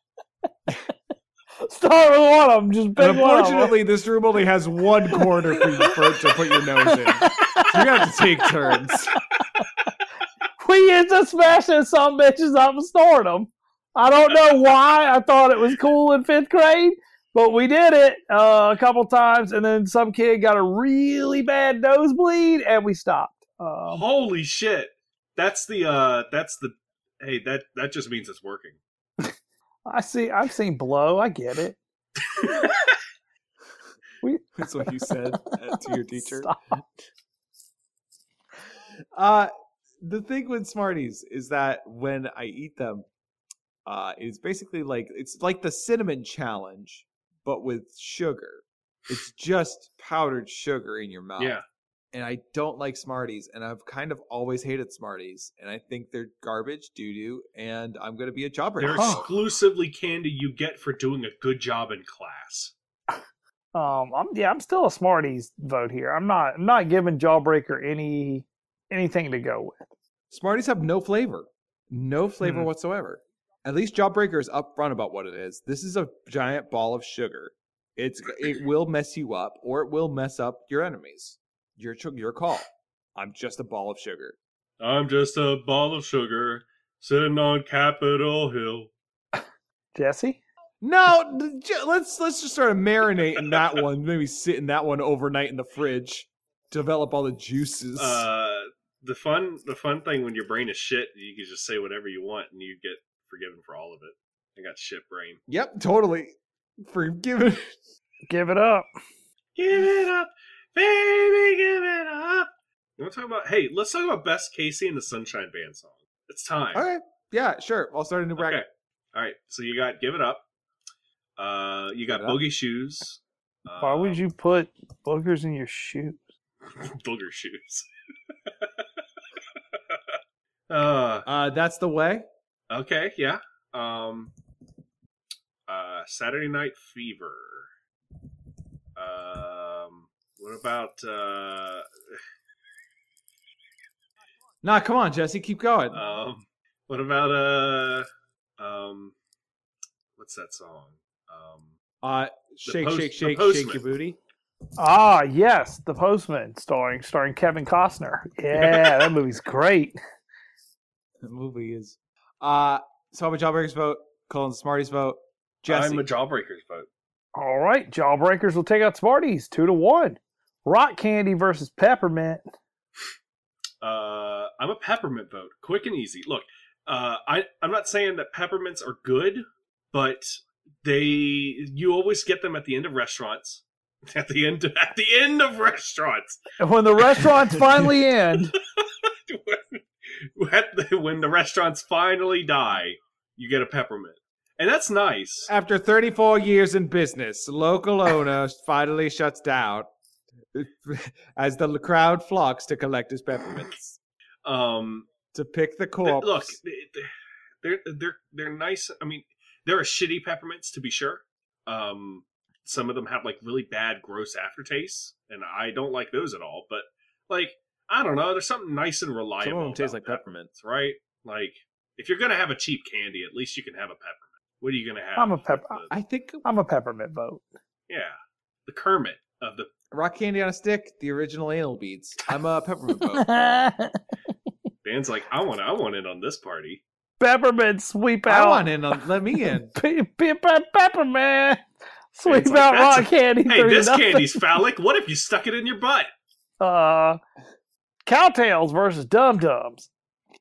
Start with one of them. Just And pick one of them. unfortunately, this room only has one corner for you to put your nose in. So you're going to have to take turns. We used to smash those some bitches up and snort them. I don't know why. I thought it was cool in 5th grade, but we did it a couple times, and then some kid got a really bad nosebleed, and we stopped. Holy shit! That's the hey that just means it's working. I've seen blow. I get it. That's what you said to your teacher. Stop. The thing with Smarties is that when I eat them, it's basically it's like the cinnamon challenge, but with sugar. It's just powdered sugar in your mouth. Yeah. And I don't like Smarties, and I've kind of always hated Smarties, and I think they're garbage, doo-doo, and I'm going to be a They're jawbreaker. exclusively candy you get for doing a good job in class. I'm still a Smarties vote here. I'm not giving Jawbreaker anything to go with. Smarties have no flavor. No flavor Hmm. whatsoever. At least Jawbreaker is upfront about what it is. This is a giant ball of sugar. It will mess you up, or it will mess up your enemies. Your call. I'm just a ball of sugar. I'm just a ball of sugar sitting on Capitol Hill. Jesse? No, let's just sort of marinate in that one. Maybe sit in that one overnight in the fridge, develop all the juices. The fun thing when your brain is shit, you can just say whatever you want and you get forgiven for all of it. I got shit brain. Yep, totally. Forgiven. Give it up. Give it up, baby, give it up. You want to talk about? Hey, let's talk about best Casey and the Sunshine Band song. It's time. Okay, yeah, sure. I'll start a new bracket. Okay. All right. So you got "Give It Up." You got "Boogie Shoes." Why would you put boogers in your shoes? Booger shoes. That's the way. Okay. Yeah. Saturday Night Fever. What about Nah, come on, Jesse, keep going. what about what's that song? Shake, shake, shake, Postman. shake your booty. Ah, yes, The Postman, starring Kevin Costner. Yeah, that movie's great. The movie is. So I'm a Jawbreakers vote. Colin's Smarties vote. Jesse. I'm a Jawbreakers vote. All right, Jawbreakers will take out Smarties 2-1. Rock Candy versus Peppermint. I'm a peppermint vote. Quick and easy. Look, I'm not saying that peppermints are good, but you always get them at the end of restaurants. At the end of restaurants. And when the restaurants finally end, when the restaurants finally die, you get a peppermint. And that's nice. After 34 years in business, local owner finally shuts down as the crowd flocks to collect his peppermints. To pick the corpse. Look, they're nice. I mean, there are shitty peppermints to be sure. Some of them have like really bad, gross aftertastes, and I don't like those at all. But like, I don't know. There's something nice and reliable. Some of them taste about like peppermints, right? Like, if you're gonna have a cheap candy, at least you can have a peppermint. What are you gonna have? I'm a peppermint vote. Yeah, the Kermit of the rock candy on a stick, the original anal beads. I'm a peppermint vote. Dan's like, I want in on this party. Peppermint sweep out. I want in on. Let me in. Peppermint sweep Dan's like, out rock candy. Hey, this candy's phallic. What if you stuck it in your butt? Cowtails versus Dum Dums.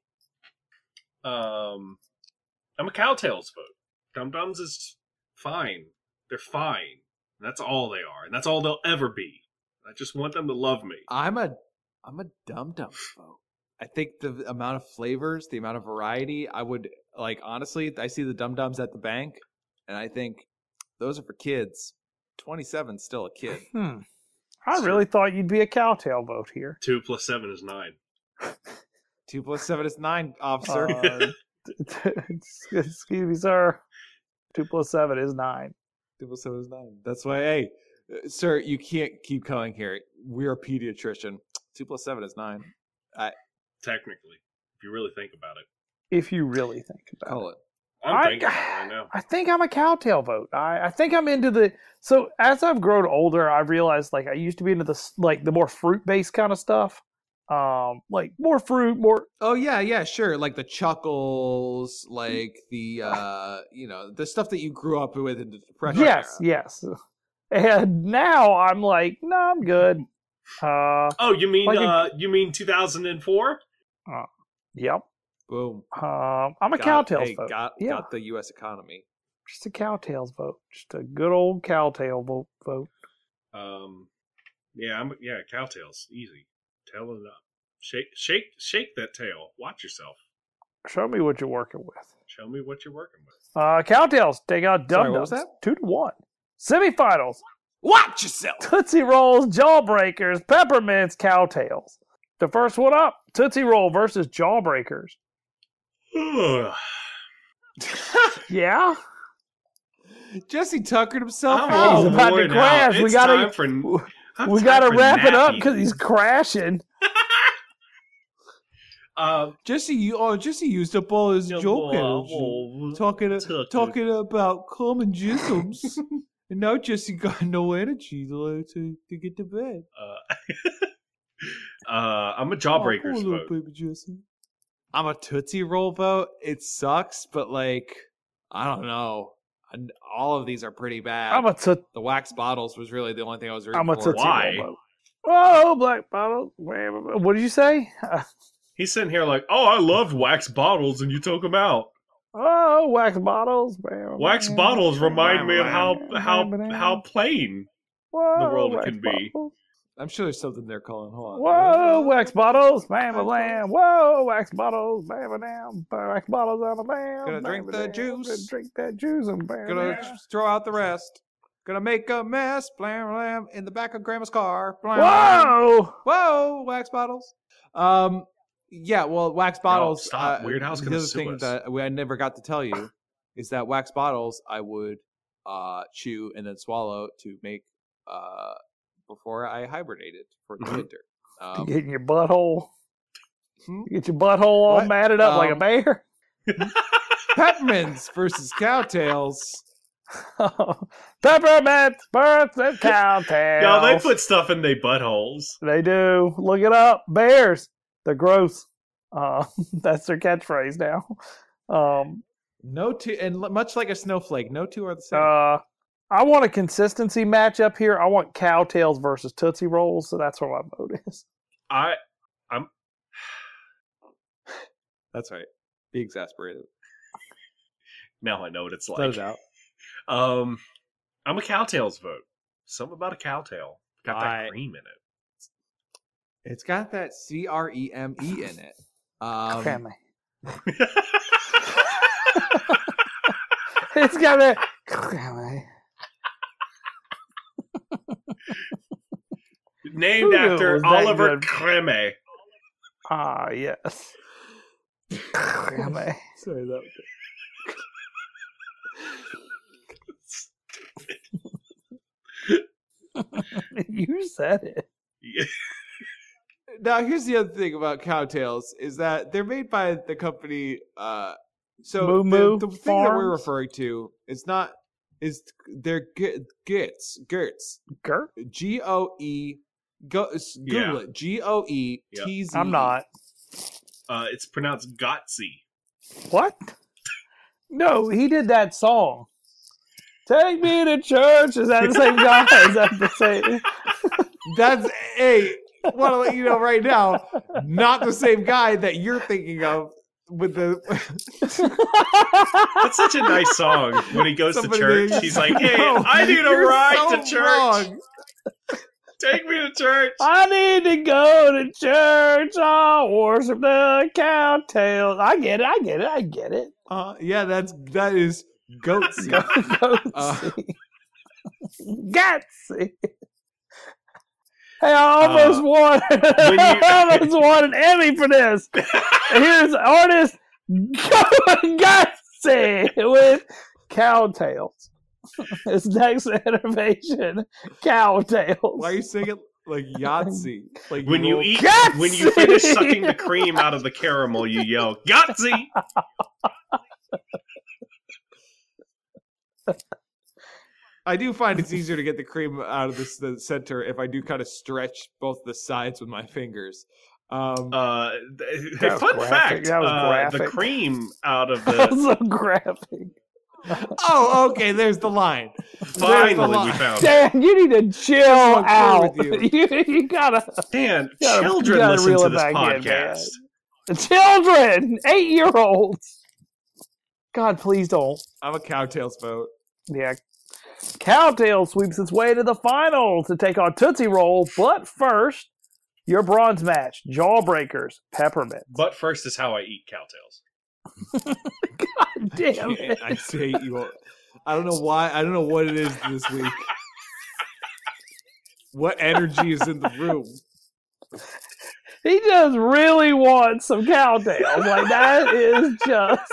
I'm a Cowtails vote. Dum Dums is fine. They're fine. That's all they are, and that's all they'll ever be. I just want them to love me. I'm a Dum Dum vote. I think the amount of flavors, the amount of variety, I would like. Honestly, I see the Dum Dums at the bank, and I think those are for kids. 27's still a kid. I really thought you'd be a Cowtail vote here. 2 + 7 is 9. 2 + 7 is 9, officer. Excuse me, sir. 2 + 7 is 9. 2 + 7 is 9. That's why, hey, sir, you can't keep coming here. We're a pediatrician. 2 + 7 is 9. Technically, if you really think about it. If you really think about it. I'm thinking about it right now. I think I'm a Cowtail vote. I think I'm into the... So as I've grown older, I've realized like I used to be into the more fruit-based kind of stuff. Like more fruit, more... Oh, yeah, sure. Like the Chuckles, like the, the stuff that you grew up with in the Depression era. Yes. And now I'm like, no, I'm good. You mean 2004? Yep. Boom. I'm a Cowtails vote. Got the U.S. economy. Just a Cowtails vote. Just a good old Cowtail vote. Cowtails. Easy. Tail it up. Shake that tail. Watch yourself. Show me what you're working with. Show me what you're working with. Cowtails take out Dum Dums. What was that? 2-1. Semifinals. Watch yourself. Tootsie Rolls, Jawbreakers, Peppermints, Cowtails. The first one up, Tootsie Roll versus Jawbreakers. Yeah? Jesse tuckered himself. He's about to crash. We gotta wrap it up because he's crashing. Jesse used up all his joke energy talking about common jisms, and now Jesse got no energy to get to bed. I'm a Jawbreakers vote. Baby Jesse. I'm a Tootsie Roll vote. It sucks, but like, I don't know. And all of these are pretty bad. I'm a The wax bottles was really the only thing I was rooting I'm a for. Tootsie Why? Roll vote. Whoa, black bottle. What did you say? He's sitting here like, oh, I loved wax bottles, and you took them out. Oh, wax bottles. Wax bottles remind me of how plain Whoa, the world wax can be. bottles. I'm sure there's something there, Colin. Hold on. Whoa, wax bottles, bam a lamb. Whoa, wax bottles, bam a lamb. Wax bottles on a lamb. Gonna drink the juice. Drink that juice and bam. Gonna throw out the rest. Gonna make a mess, blam blam, in the back of Grandma's car. Blam. Whoa! Whoa, wax bottles. Yeah, well, wax bottles. stop. Weird Al's the gonna other sue thing us. that I never got to tell you is that wax bottles I would chew and then swallow to make before I hibernated for the winter. You get in your butthole. You get your butthole all What? matted up like a bear. Peppermints versus cowtails. Peppermint versus cowtail. No, they put stuff in their buttholes. They do. Look it up. Bears. They're gross. That's their catchphrase now. No two, and much like a snowflake, no two are the same. I want a consistency matchup here. I want cowtails versus Tootsie Rolls, so that's where my vote is. I'm That's right. Be exasperated. now I know what it's Let like. it out. I'm a cowtails vote. Something about a cowtail. Got that cream in it. It's got that CREME in it. Creme. It's got that creme. Named Who after was that Oliver good? Creme. Ah, yes. Creme. Sorry, that You said it. Now, here's the other thing about cowtails is that they're made by the company. So Moo Moo the thing that we're Farms? referring to is not is they're Gertz Gert? GOE. Google Yeah. it. GOETZ. I'm not. It's pronounced Gotsy. What? No, he did that song. Take me to church. Is that the same guy? Is that the same? That's want to let you know right now, not the same guy that you're thinking of with the. That's such a nice song. When he goes Somebody to church, is- he's like, "Hey, No, I need a you're ride so to church. wrong. Take me to church." I need to go to church. I'll worship the cowtails. I get it. Yeah, that is goatsy. Goatsy. Gatsy. Hey, I almost won. I almost won an Emmy for this. And here's artist Gatsy with Cowtails. His next innovation, Cowtails. Why are you singing like Yahtzee? Like When you roll- eat, Gatsy! when you finish sucking the cream out of the caramel, you yell "Gotsy!" I do find it's easier to get the cream out of the center if I do kind of stretch both the sides with my fingers. Fun was graphic. fact: That was the graphic. cream out of That the was so graphic. Oh, okay. There's the line. finally we found it. Dan, you need to chill won't play out. with You gotta. Dan, gotta- children you gotta listen reel to it this back in, podcast. Children, 8-year-olds. God, please don't. I'm a cowtails vote. Yeah. Cowtail sweeps its way to the finals to take on Tootsie Roll, but first, your bronze match: Jawbreakers, Peppermint. But first is how I eat cowtails. God damn it! I hate you all. I don't know why. I don't know what it is this week. What energy is in the room? He just really wants some cowtails. Like that is just.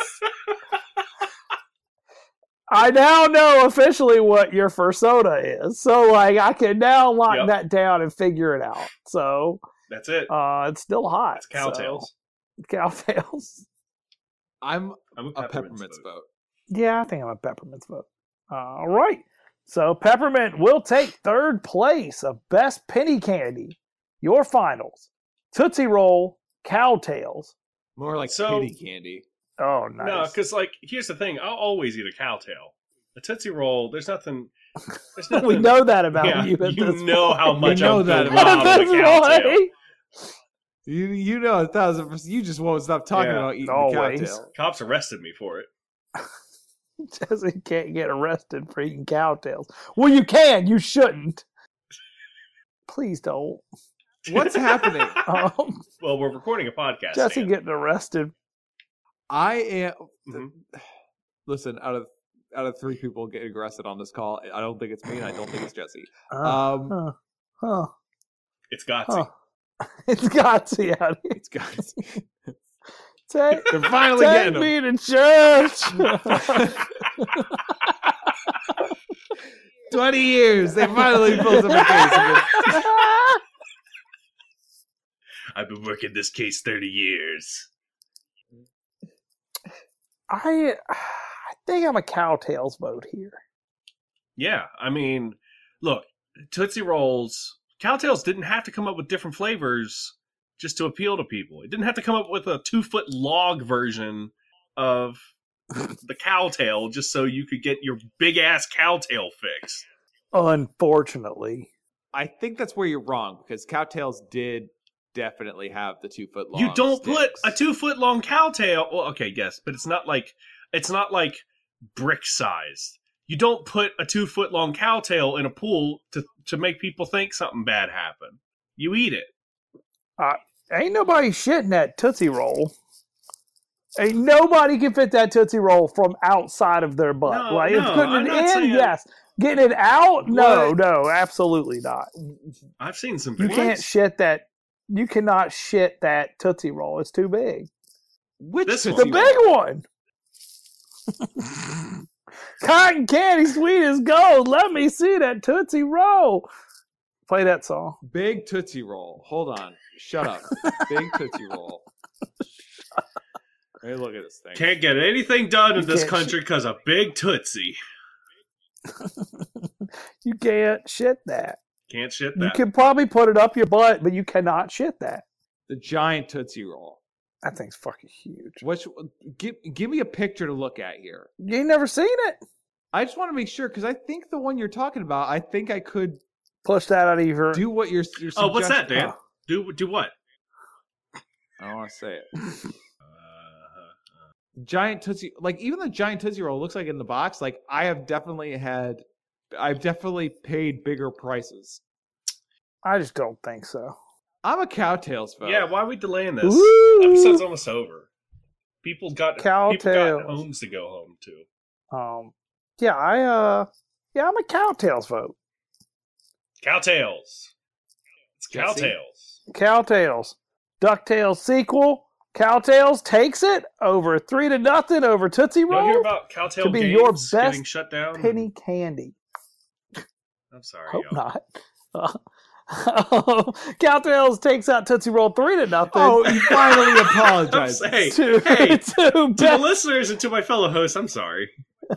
I now know officially what your first soda is, so like I can now lock Yep. that down and figure it out. So That's it. it's still hot. It's cowtails. So, cowtails. I'm I'm a peppermint's vote. Yeah, I think I'm a Peppermint's vote. All right. So Peppermint will take third place of Best Penny Candy. Your finals: Tootsie Roll, Cowtails. More like So- pity candy. Oh, nice. No, because like here's the thing: I'll always eat a cowtail. A Tootsie Roll, there's nothing. There's nothing. We know that about Yeah, you. At you this know point. how much know I'm that that about At with a this cowtail. point. You know 1,000%. You just won't stop talking Yeah, about eating always. the cowtail. Cops arrested me for it. Jesse can't get arrested for eating cowtails. Well, you can. You shouldn't. Please don't. What's happening? Well, we're recording a podcast. Jesse Stan. getting arrested. I am. Mhm. Listen, out of 3 people getting arrested on this call, I don't think it's me, and I don't think it's Jesse. Huh. It's Gotsy. Huh. It's Gotsy out here. It's guys. Take, They're finally take getting me them. to church. 20 years. They finally pulled up a case against. I've been working this case 30 years. I think I'm a cowtails vote here. Yeah, I mean, look, Tootsie Rolls, Cowtails didn't have to come up with different flavors just to appeal to people. It didn't have to come up with a 2-foot log version of the cowtail just so you could get your big ass cowtail fix. Unfortunately. I think that's where you're wrong because cowtails did definitely have the 2-foot long. You don't put sticks. a 2-foot long cowtail. Well, okay, yes, but it's not like brick sized. You don't put a 2-foot long cowtail in a pool to make people think something bad happened. You eat it. Ain't nobody shitting that Tootsie Roll. Ain't nobody can fit that Tootsie Roll from outside of their butt. No, like, no, it's putting I'm it not in, saying- yes. Getting it out? No, What? no, absolutely not. I've seen some You videos. can't shit that. You cannot shit that Tootsie Roll. It's too big. Which This Tootsie The one. big Roll? one. Cotton candy, sweet as gold. Let me see that Tootsie Roll. Play that song. Big Tootsie Roll. Hold on. Shut up. Big Tootsie Roll. Hey, look at this thing. Can't get anything done in You this can't country because of big Tootsie. You can't shit that. Can't shit You that. can probably put it up your butt, but you cannot shit that. The giant Tootsie Roll. That thing's fucking huge. Which give me a picture to look at here. You ain't never seen it? I just want to make sure because I think the one you're talking about. I think I could Push that out of your. do what you're Oh, what's that, suggesting. Dan? Do what? I don't want to say it. Giant Tootsie, like even the giant Tootsie Roll looks like in the box. Like I've definitely paid bigger prices. I just don't think so. I'm a cowtails vote. Yeah, why are we delaying this? Ooh. Episode's almost over. People got Cowtails. homes to go home to. Yeah, I'm a cowtails vote. Cowtails. It's Jesse? Cowtails. Cowtails. DuckTales sequel. Cowtails takes it over 3-0 over Tootsie You don't hear Roll. about Cowtail To be games your best getting shut down? Penny candy. I'm sorry. Hope y'all. not. Cowtails takes out Tootsie Roll 3-0. Oh, you finally I'm apologize. saying, to, hey, to to the best, listeners and to my fellow hosts, I'm sorry.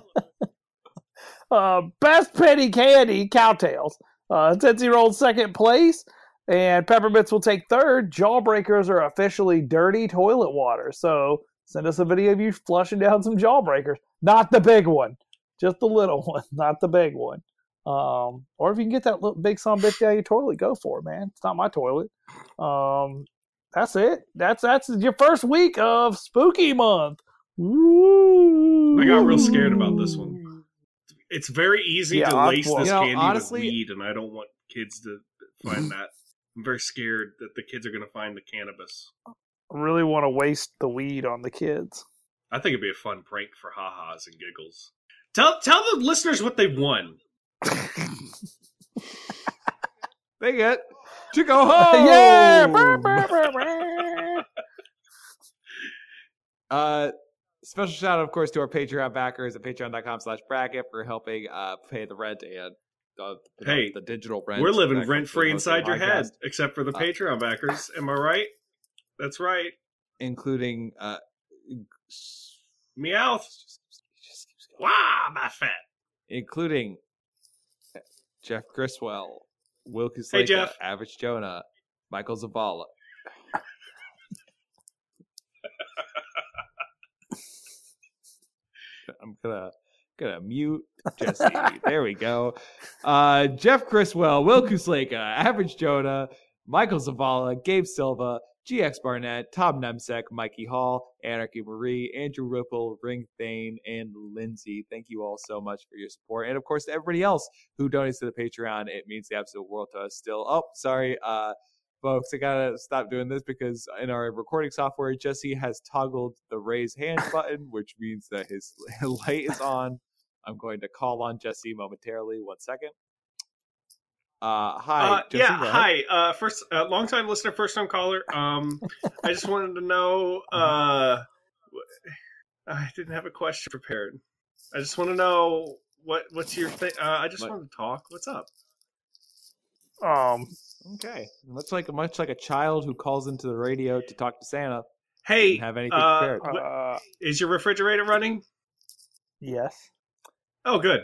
best penny candy, Cowtails. Tootsie Roll second place, and Peppermints will take third. Jawbreakers are officially dirty toilet water. So send us a video of you flushing down some Jawbreakers. Not the big one, just the little one, not the big one. Or if you can get that little big son bitch down your toilet, go for it, man. It's not my toilet. That's it. That's your first week of Spooky Month. Woo. I got real scared about this one. It's very easy Yeah, to lace well, this you know, candy honestly- with weed, and I don't want kids to find that. I'm very scared that the kids are going to find the cannabis. I really want to waste the weed on the kids. I think it'd be a fun prank for ha-has and giggles. Tell the listeners what they've won. They get to go home. Yeah. Special shout out, of course, to our Patreon backers at patreon.com/bracket for helping pay the rent and Hey, the digital rent. We're living that rent comes with free hosting a inside your podcast, head, except for the Patreon backers. Am I right? That's right. including Meowth. Wow, my fat. including Jeff Griswell, Wilkie Hey, Slaka, Jeff. Average Jonah, Michael Zavala. I'm gonna Gonna mute Jesse. There we go. Jeff Criswell, Will Kusleka, Average Jonah, Michael Zavala, Gabe Silva, GX Barnett, Tom Nemsek, Mikey Hall, Anarchy Marie, Andrew Ripple, Ring Thane, and Lindsay. Thank you all so much for your support. And of course, to everybody else who donates to the Patreon, it means the absolute world to us still. Oh, sorry. Folks, I gotta stop doing this because in our recording software, Jesse has toggled the raise hand button, which means that his light is on. I'm going to call on Jesse momentarily. 1 second. Hi. Jesse, hi. First, long-time listener, first-time caller. I just wanted to know. I didn't have a question prepared. I just want to know what's your thing. I just wanted to talk. What's up? Okay. Much like a child who calls into the radio to talk to Santa. Hey, have anything prepared? Is your refrigerator running? Yes. Oh, good.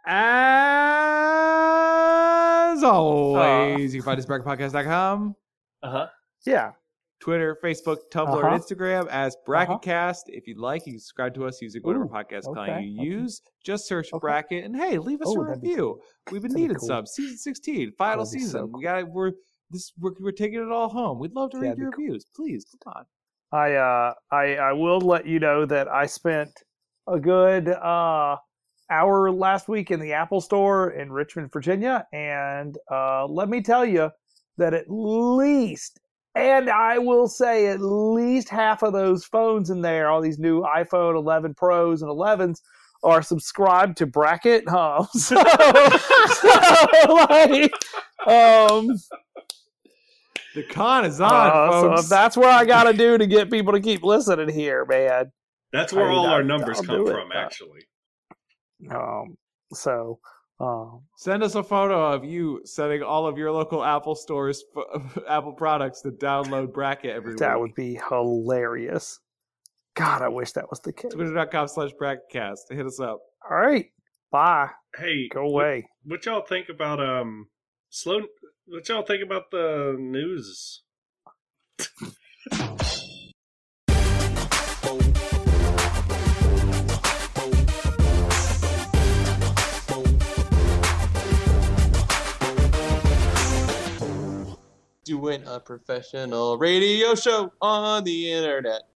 As always, you can find us at bracketpodcast.com. Yeah. Twitter, Facebook, Tumblr, and Instagram as BracketCast. If you'd like, you can subscribe to us using whatever podcast client you use. Just search Bracket, and hey, leave us a review. We've been needing some. Season 16, final season. We're taking it all home. We'd love to read your reviews. Please, come on. I will let you know that I spent a good hour last week in the Apple Store in Richmond, Virginia, and let me tell you that at least, and I will say at least half of those phones in there, all these new iPhone 11 Pros and 11s, are subscribed to Bracket. The con is on, folks. So that's what I got to do to get people to keep listening here, man. That's where all our numbers come from, actually. Send us a photo of you setting all of your local Apple stores, Apple products to download Bracket every week. That would be hilarious. God, I wish that was the case. Twitter.com/BracketCast. Hit us up. All right. Bye. Hey, go away. What y'all think about what y'all think about the news? Doing a professional radio show on the internet.